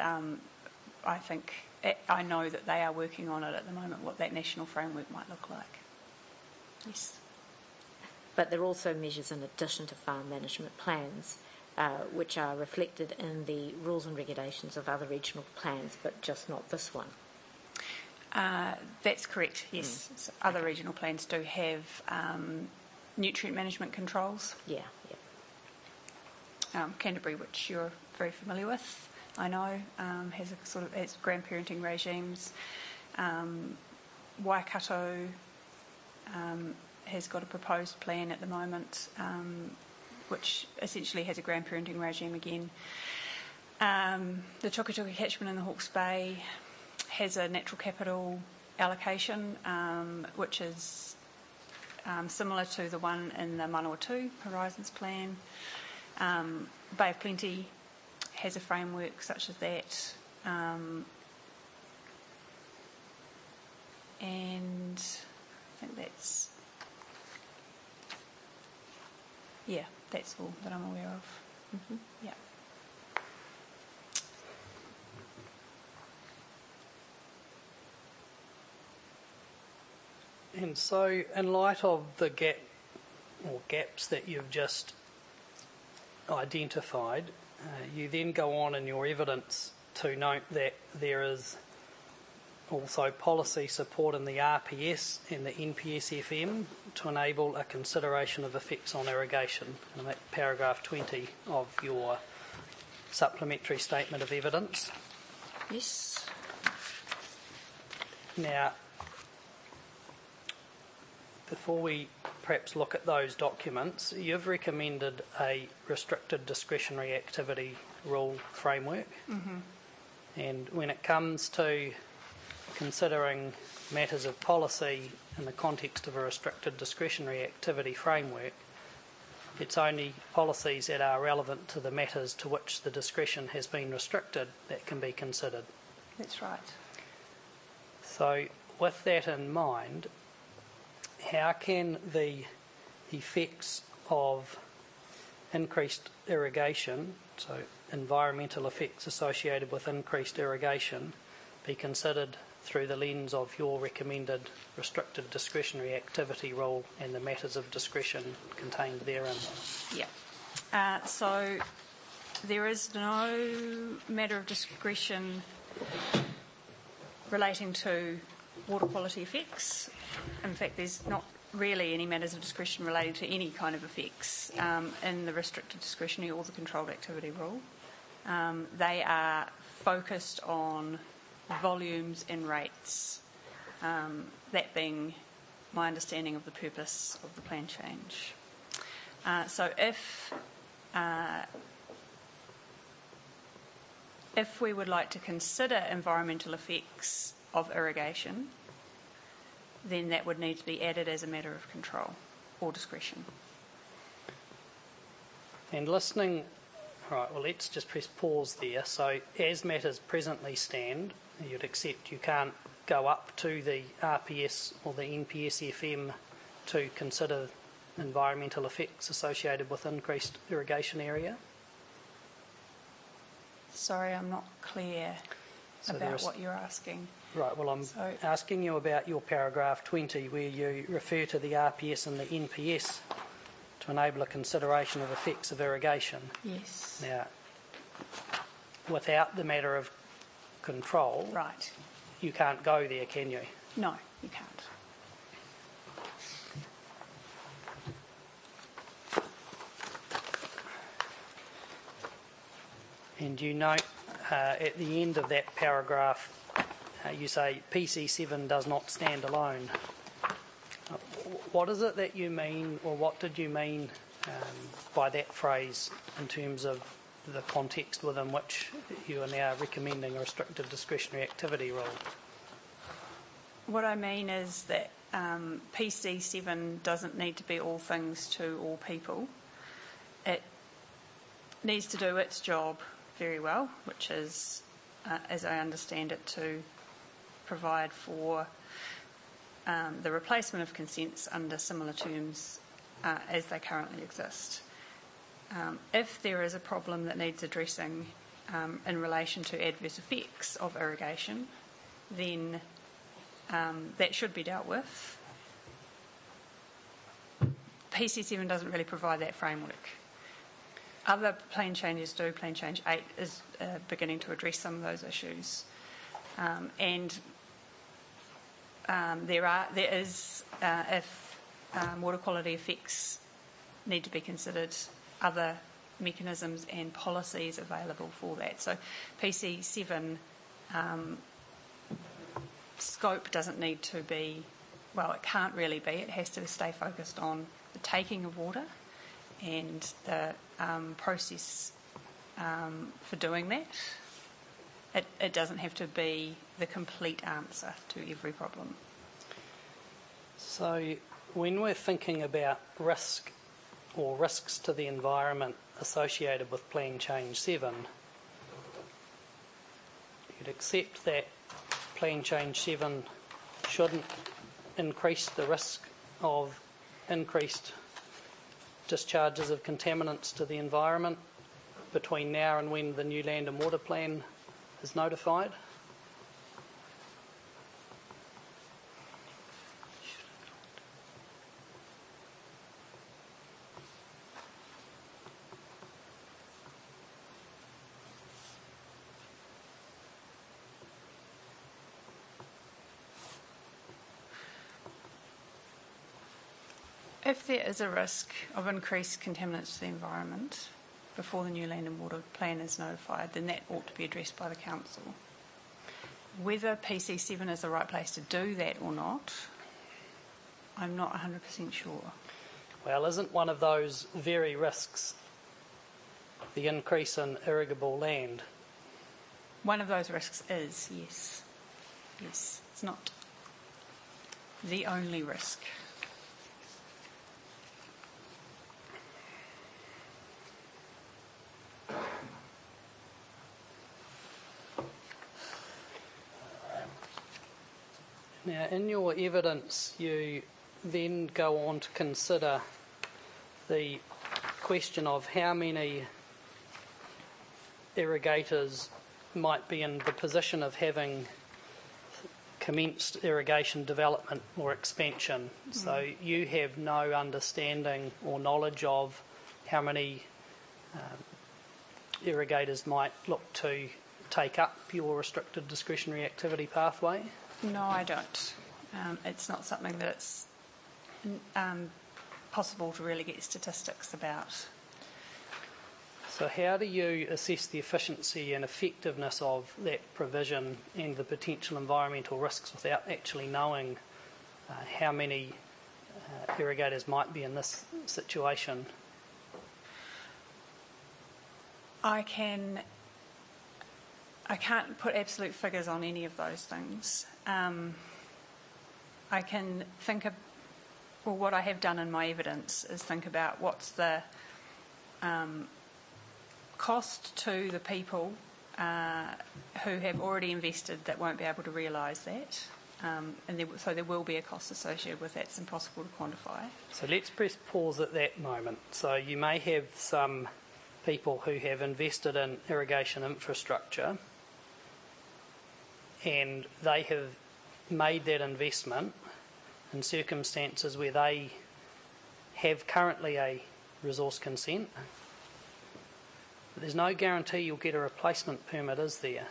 I know that they are working on it at the moment, what that national framework might look like. Yes. But there are also measures in addition to farm management plans, which are reflected in the rules and regulations of other regional plans, but just not this one. That's correct, yes. So other regional plans do have nutrient management controls. Yeah. Canterbury, which you're very familiar with, I know, has grandparenting regimes. Waikato has got a proposed plan at the moment, which essentially has a grandparenting regime again. The Tukituki catchment in the Hawke's Bay has a natural capital allocation, which is similar to the one in the Manawatu Horizons Plan. Bay of Plenty has a framework such as that. And I think that's all that I'm aware of. Mm-hmm. Yeah. And so, in light of the gaps that you've just identified, you then go on in your evidence to note that there is also policy support in the RPS and the NPS-FM to enable a consideration of effects on irrigation. And that's paragraph 20 of your supplementary statement of evidence. Yes. Now, before we perhaps look at those documents, you've recommended a restricted discretionary activity rule framework. Mm-hmm. And when it comes to considering matters of policy in the context of a restricted discretionary activity framework, it's only policies that are relevant to the matters to which the discretion has been restricted that can be considered. That's right. So with that in mind, how can the effects of increased irrigation, so environmental effects associated with increased irrigation, be considered through the lens of your recommended restricted discretionary activity rule and the matters of discretion contained therein? Yeah. So there is no matter of discretion relating to water quality effects. In fact, there's not really any matters of discretion relating to any kind of effects in the restricted discretionary or the controlled activity rule. They are focused on volumes and rates, that being my understanding of the purpose of the plan change. So if we would like to consider environmental effects of irrigation, then that would need to be added as a matter of control or discretion. And listening, right, well, let's just press pause there. So as matters presently stand, you'd accept you can't go up to the RPS or the NPS-FM to consider environmental effects associated with increased irrigation area? Sorry, I'm not clear about what you're asking. Right, well, I'm asking you about your paragraph 20 where you refer to the RPS and the NPS to enable a consideration of effects of irrigation. Yes. Now, without the matter of control, right, you can't go there, can you? No, you can't. And you note at the end of that paragraph, you say PC7 does not stand alone. What is it that you mean, or what did you mean by that phrase in terms of the context within which you are now recommending a restricted discretionary activity rule? What I mean is that PC7 doesn't need to be all things to all people. It needs to do its job very well, which is, as I understand it, to provide for the replacement of consents under similar terms as they currently exist. If there is a problem that needs addressing in relation to adverse effects of irrigation, then that should be dealt with. PC7 doesn't really provide that framework. Other plan changes do. Plan change 8 is beginning to address some of those issues. And there is, if water quality effects need to be considered, other mechanisms and policies available for that. So PC7 scope doesn't need to be, well, it can't really be. It has to stay focused on the taking of water and the process for doing that. It doesn't have to be the complete answer to every problem. So when we're thinking about risk or risks to the environment associated with Plan Change 7, you'd accept that Plan Change 7 shouldn't increase the risk of increased discharges of contaminants to the environment between now and when the new land and water plan is notified. If there is a risk of increased contaminants to the environment before the new land and water plan is notified, then that ought to be addressed by the council. Whether PC7 is the right place to do that or not, I'm not 100% sure. Well, isn't one of those very risks the increase in irrigable land? One of those risks is, yes. Yes, it's not the only risk. Now, in your evidence, you then go on to consider the question of how many irrigators might be in the position of having commenced irrigation development or expansion. So you have no understanding or knowledge of how many irrigators might look to take up your restricted discretionary activity pathway? No, I don't. It's not something that it's possible to really get statistics about. So how do you assess the efficiency and effectiveness of that provision and the potential environmental risks without actually knowing how many irrigators might be in this situation? I can't put absolute figures on any of those things. I can think of, well, what I have done in my evidence is think about what's the cost to the people who have already invested that won't be able to realise that. So there will be a cost associated with that. It's impossible to quantify. So let's press pause at that moment. So you may have some people who have invested in irrigation infrastructure and they have made that investment in circumstances where they have currently a resource consent. But there's no guarantee you'll get a replacement permit, is there?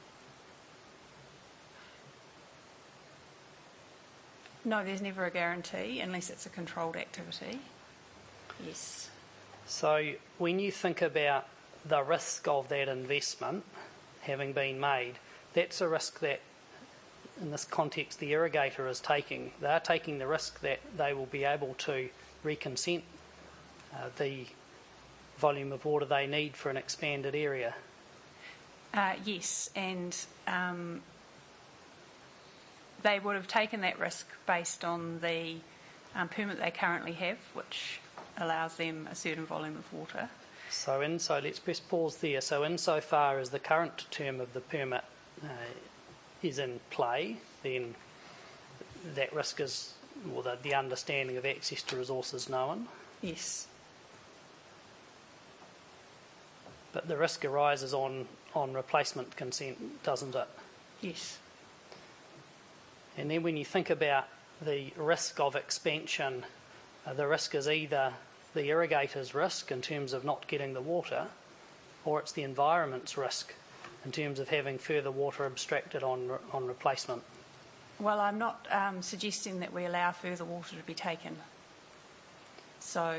No, there's never a guarantee unless it's a controlled activity. Yes. So when you think about the risk of that investment having been made, that's a risk that, in this context, the irrigator is taking. They're taking the risk that they will be able to reconsent the volume of water they need for an expanded area. Yes, and they would have taken that risk based on the permit they currently have, which allows them a certain volume of water. So let's press pause there. So insofar as the current term of the permit is in play, then that risk is, or the understanding of access to resources known. Yes. But the risk arises on replacement consent, doesn't it? Yes. And then when you think about the risk of expansion, the risk is either the irrigator's risk in terms of not getting the water, or it's the environment's risk in terms of having further water abstracted on replacement. Well, I'm not suggesting that we allow further water to be taken. So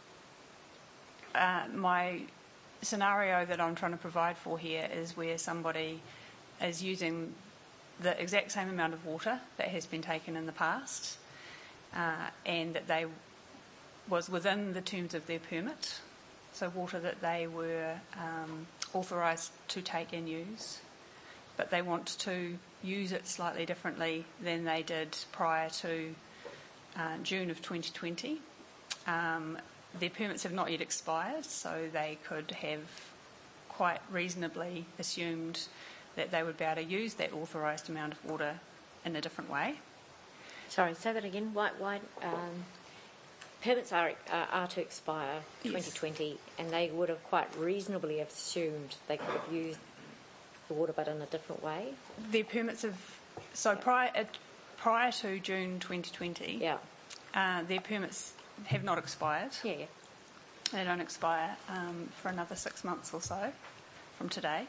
my scenario that I'm trying to provide for here is where somebody is using the exact same amount of water that has been taken in the past, and that they was within the terms of their permit, so water that they were authorised to take and use, but they want to use it slightly differently than they did prior to June of 2020. Their permits have not yet expired, so they could have quite reasonably assumed that they would be able to use that authorised amount of water in a different way. Sorry, say that again. Why permits are to expire 2020, yes, and they would have quite reasonably assumed they could have used the water but in a different way? Their permits have... So prior to June 2020, their permits have not expired. Yeah. They don't expire for another 6 months or so from today.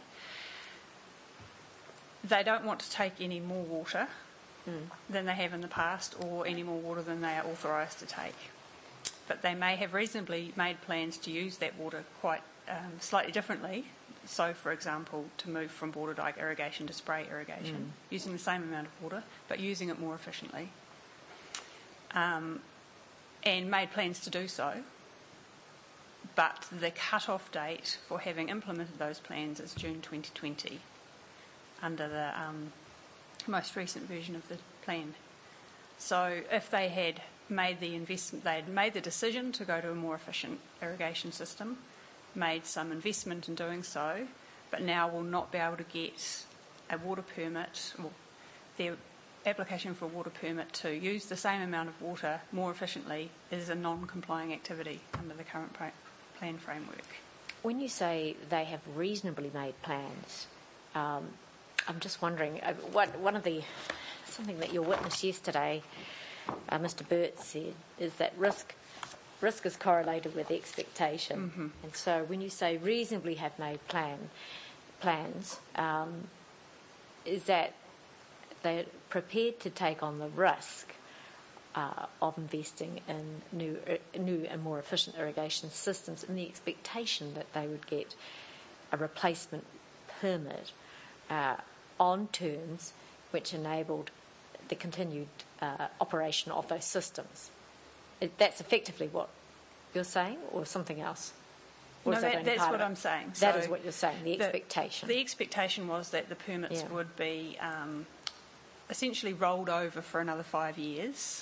They don't want to take any more water than they have in the past, or any more water than they are authorised to take. But they may have reasonably made plans to use that water quite slightly differently. So, for example, to move from border dike irrigation to spray irrigation, using the same amount of water, but using it more efficiently. And made plans to do so. But the cut-off date for having implemented those plans is June 2020, under the most recent version of the plan. So if they had made the investment, they had made the decision to go to a more efficient irrigation system, made some investment in doing so, but now will not be able to get a water permit, or their application for a water permit to use the same amount of water more efficiently is a non-complying activity under the current plan framework. When you say they have reasonably made plans, I'm just wondering, something that your witness yesterday, Mr. Burt, said is that risk is correlated with expectation. Mm-hmm. And so when you say reasonably have made plans, is that they're prepared to take on the risk of investing in new and more efficient irrigation systems in the expectation that they would get a replacement permit on terms which enabled the continued operation of those systems. That's effectively what you're saying, or something else? Or no, that's what I'm saying. That is what you're saying, the expectation. The expectation was that the permits would be essentially rolled over for another 5 years.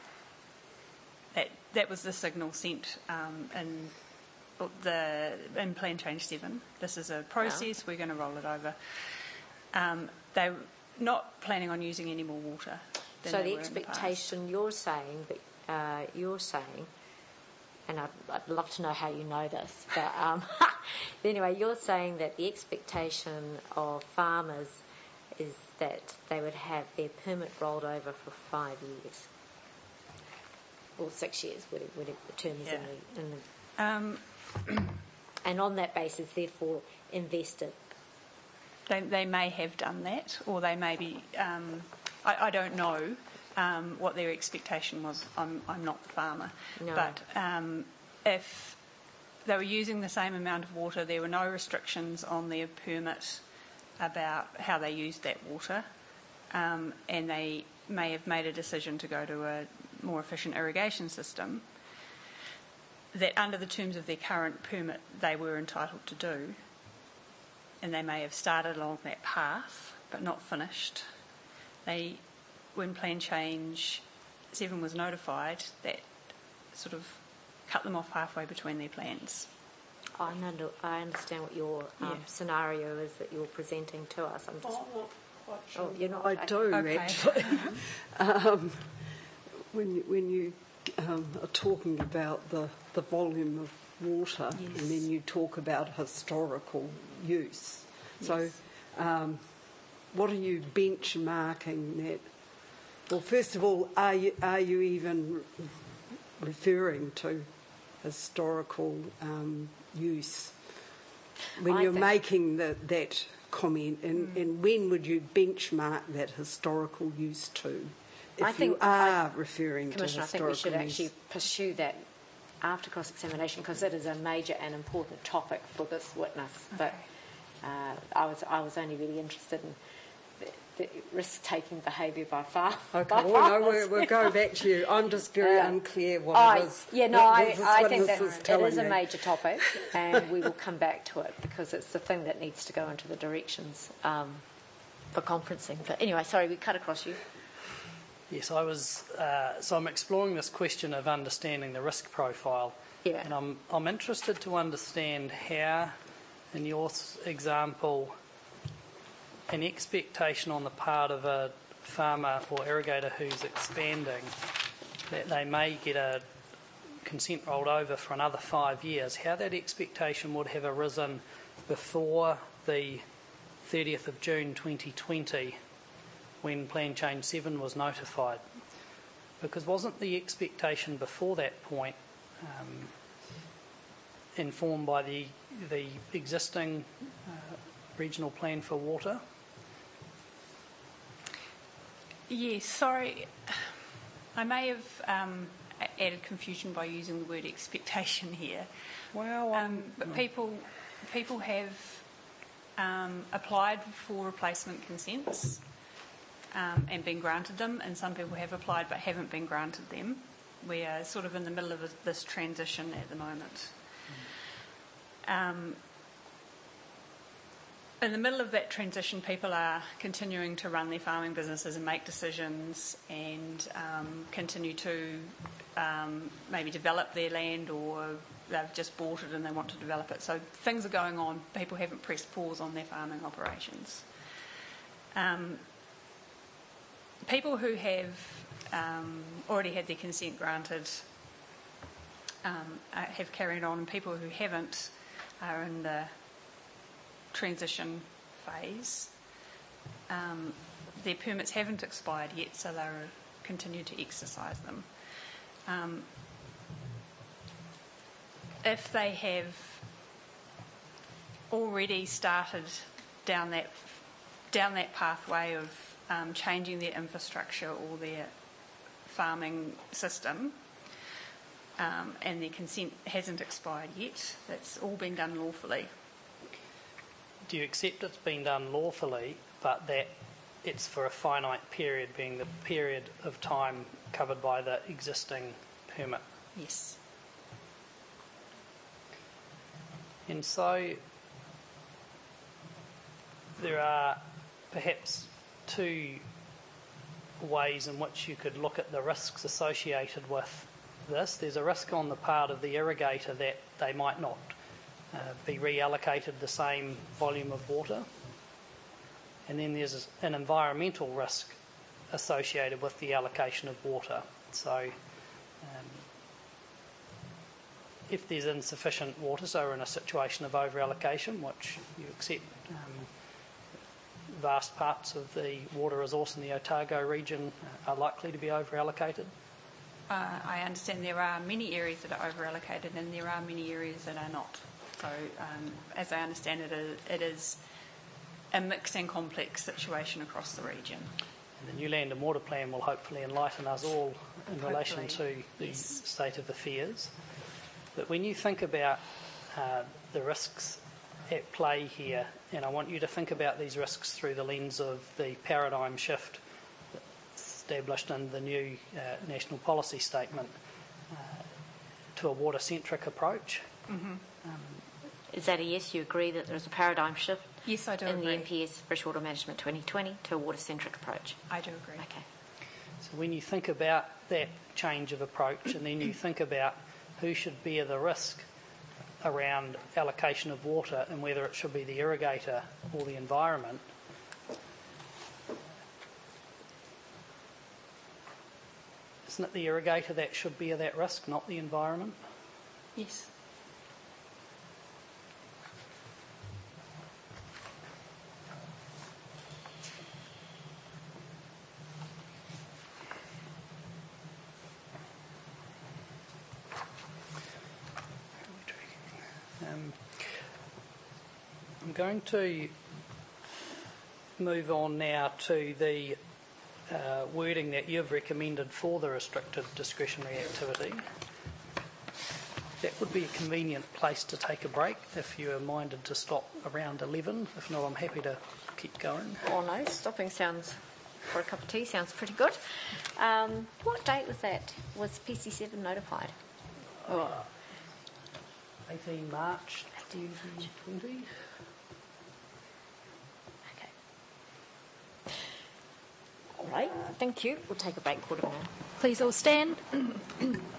That was the signal sent in Plan Change 7. This is a process, we're going to roll it over. They're not planning on using any more water than so they the were expectation in the you're saying, and I'd love to know how you know this, but anyway, you're saying that the expectation of farmers is that they would have their permit rolled over for 5 years, or 6 years, whatever the term is in the and on that basis, therefore, invested. They may have done that, or they may be. I don't know what their expectation was. I'm not the farmer, no. But if they were using the same amount of water, there were no restrictions on their permit about how they used that water, and they may have made a decision to go to a more efficient irrigation system, that under the terms of their current permit they were entitled to do, and they may have started along that path but not finished. They when Plan Change 7 was notified, that sort of cut them off halfway between their plans. I understand what your scenario is that you're presenting to us. I'm just... I'm not quite sure. Oh, you're not... I do, okay. actually. When you are talking about the volume of water, yes. and then you talk about historical use. Yes. So what are you benchmarking that? Well, first of all, are you even referring to historical use when you're making that comment? And when would you benchmark that historical use to? If you are referring to historical use. Commissioner, I think we should actually pursue that after cross-examination, because it is a major and important topic for this witness. Okay. But I was only really interested in the risk-taking behaviour by farmers. Okay, well, no, we'll go back to you. I'm just very unclear what it is. Yeah, no, I think that it is a me. major topic, and we will come back to it because it's the thing that needs to go into the directions for conferencing. But anyway, sorry, we cut across you. Yes, I was. So I'm exploring this question of understanding the risk profile, and I'm interested to understand how, in your example, an expectation on the part of a farmer or irrigator who's expanding that they may get a consent rolled over for another 5 years, how that expectation would have arisen before the 30th of June 2020 when Plan Change 7 was notified. Because wasn't the expectation before that point informed by the existing regional plan for water? Yes, sorry. I may have added confusion by using the word expectation here. Well, but people have applied for replacement consents and been granted them, and some people have applied but haven't been granted them. We are sort of in the middle of this transition at the moment. In the middle of that transition, people are continuing to run their farming businesses and make decisions and continue to maybe develop their land, or they've just bought it and they want to develop it. So things are going on. People haven't pressed pause on their farming operations. People who have already had their consent granted have carried on, and people who haven't are in the transition phase. Their permits haven't expired yet, so they're continue to exercise them. If they have already started down that pathway of changing their infrastructure or their farming system, and their consent hasn't expired yet, that's all been done lawfully. Do you accept it's been done lawfully, but that it's for a finite period, being the period of time covered by the existing permit? Yes. And so there are perhaps two ways in which you could look at the risks associated with this. There's a risk on the part of the irrigator that they might not be reallocated the same volume of water. And then there's an environmental risk associated with the allocation of water. So if there's insufficient water, so we're in a situation of over-allocation, which you accept vast parts of the water resource in the Otago region are likely to be over-allocated. I understand there are many areas that are over-allocated and there are many areas that are not. So, as I understand it, it is a mixed and complex situation across the region. And the new Land and Water Plan will hopefully enlighten us all in relation to the state of affairs. But when you think about the risks at play here, and I want you to think about these risks through the lens of the paradigm shift established in the new National Policy Statement to a water-centric approach. Mm-hmm. Is that a yes? You agree that there's a paradigm shift? Yes, I do in agree. the NPS Freshwater Management 2020 to a water-centric approach? I do agree. Okay. So when you think about that change of approach, and then you think about who should bear the risk around allocation of water and whether it should be the irrigator or the environment, isn't it the irrigator that should bear that risk, not the environment? Yes. I'm going to move on now to the wording that you've recommended for the restricted discretionary activity. That would be a convenient place to take a break if you are minded to stop around 11. If not, I'm happy to keep going. Oh no, stopping sounds, for a cup of tea, sounds pretty good. What date was that? Was PC7 notified? 18 March 2020. Okay. All right, thank you. We'll take a break, quarter minute. Please all stand.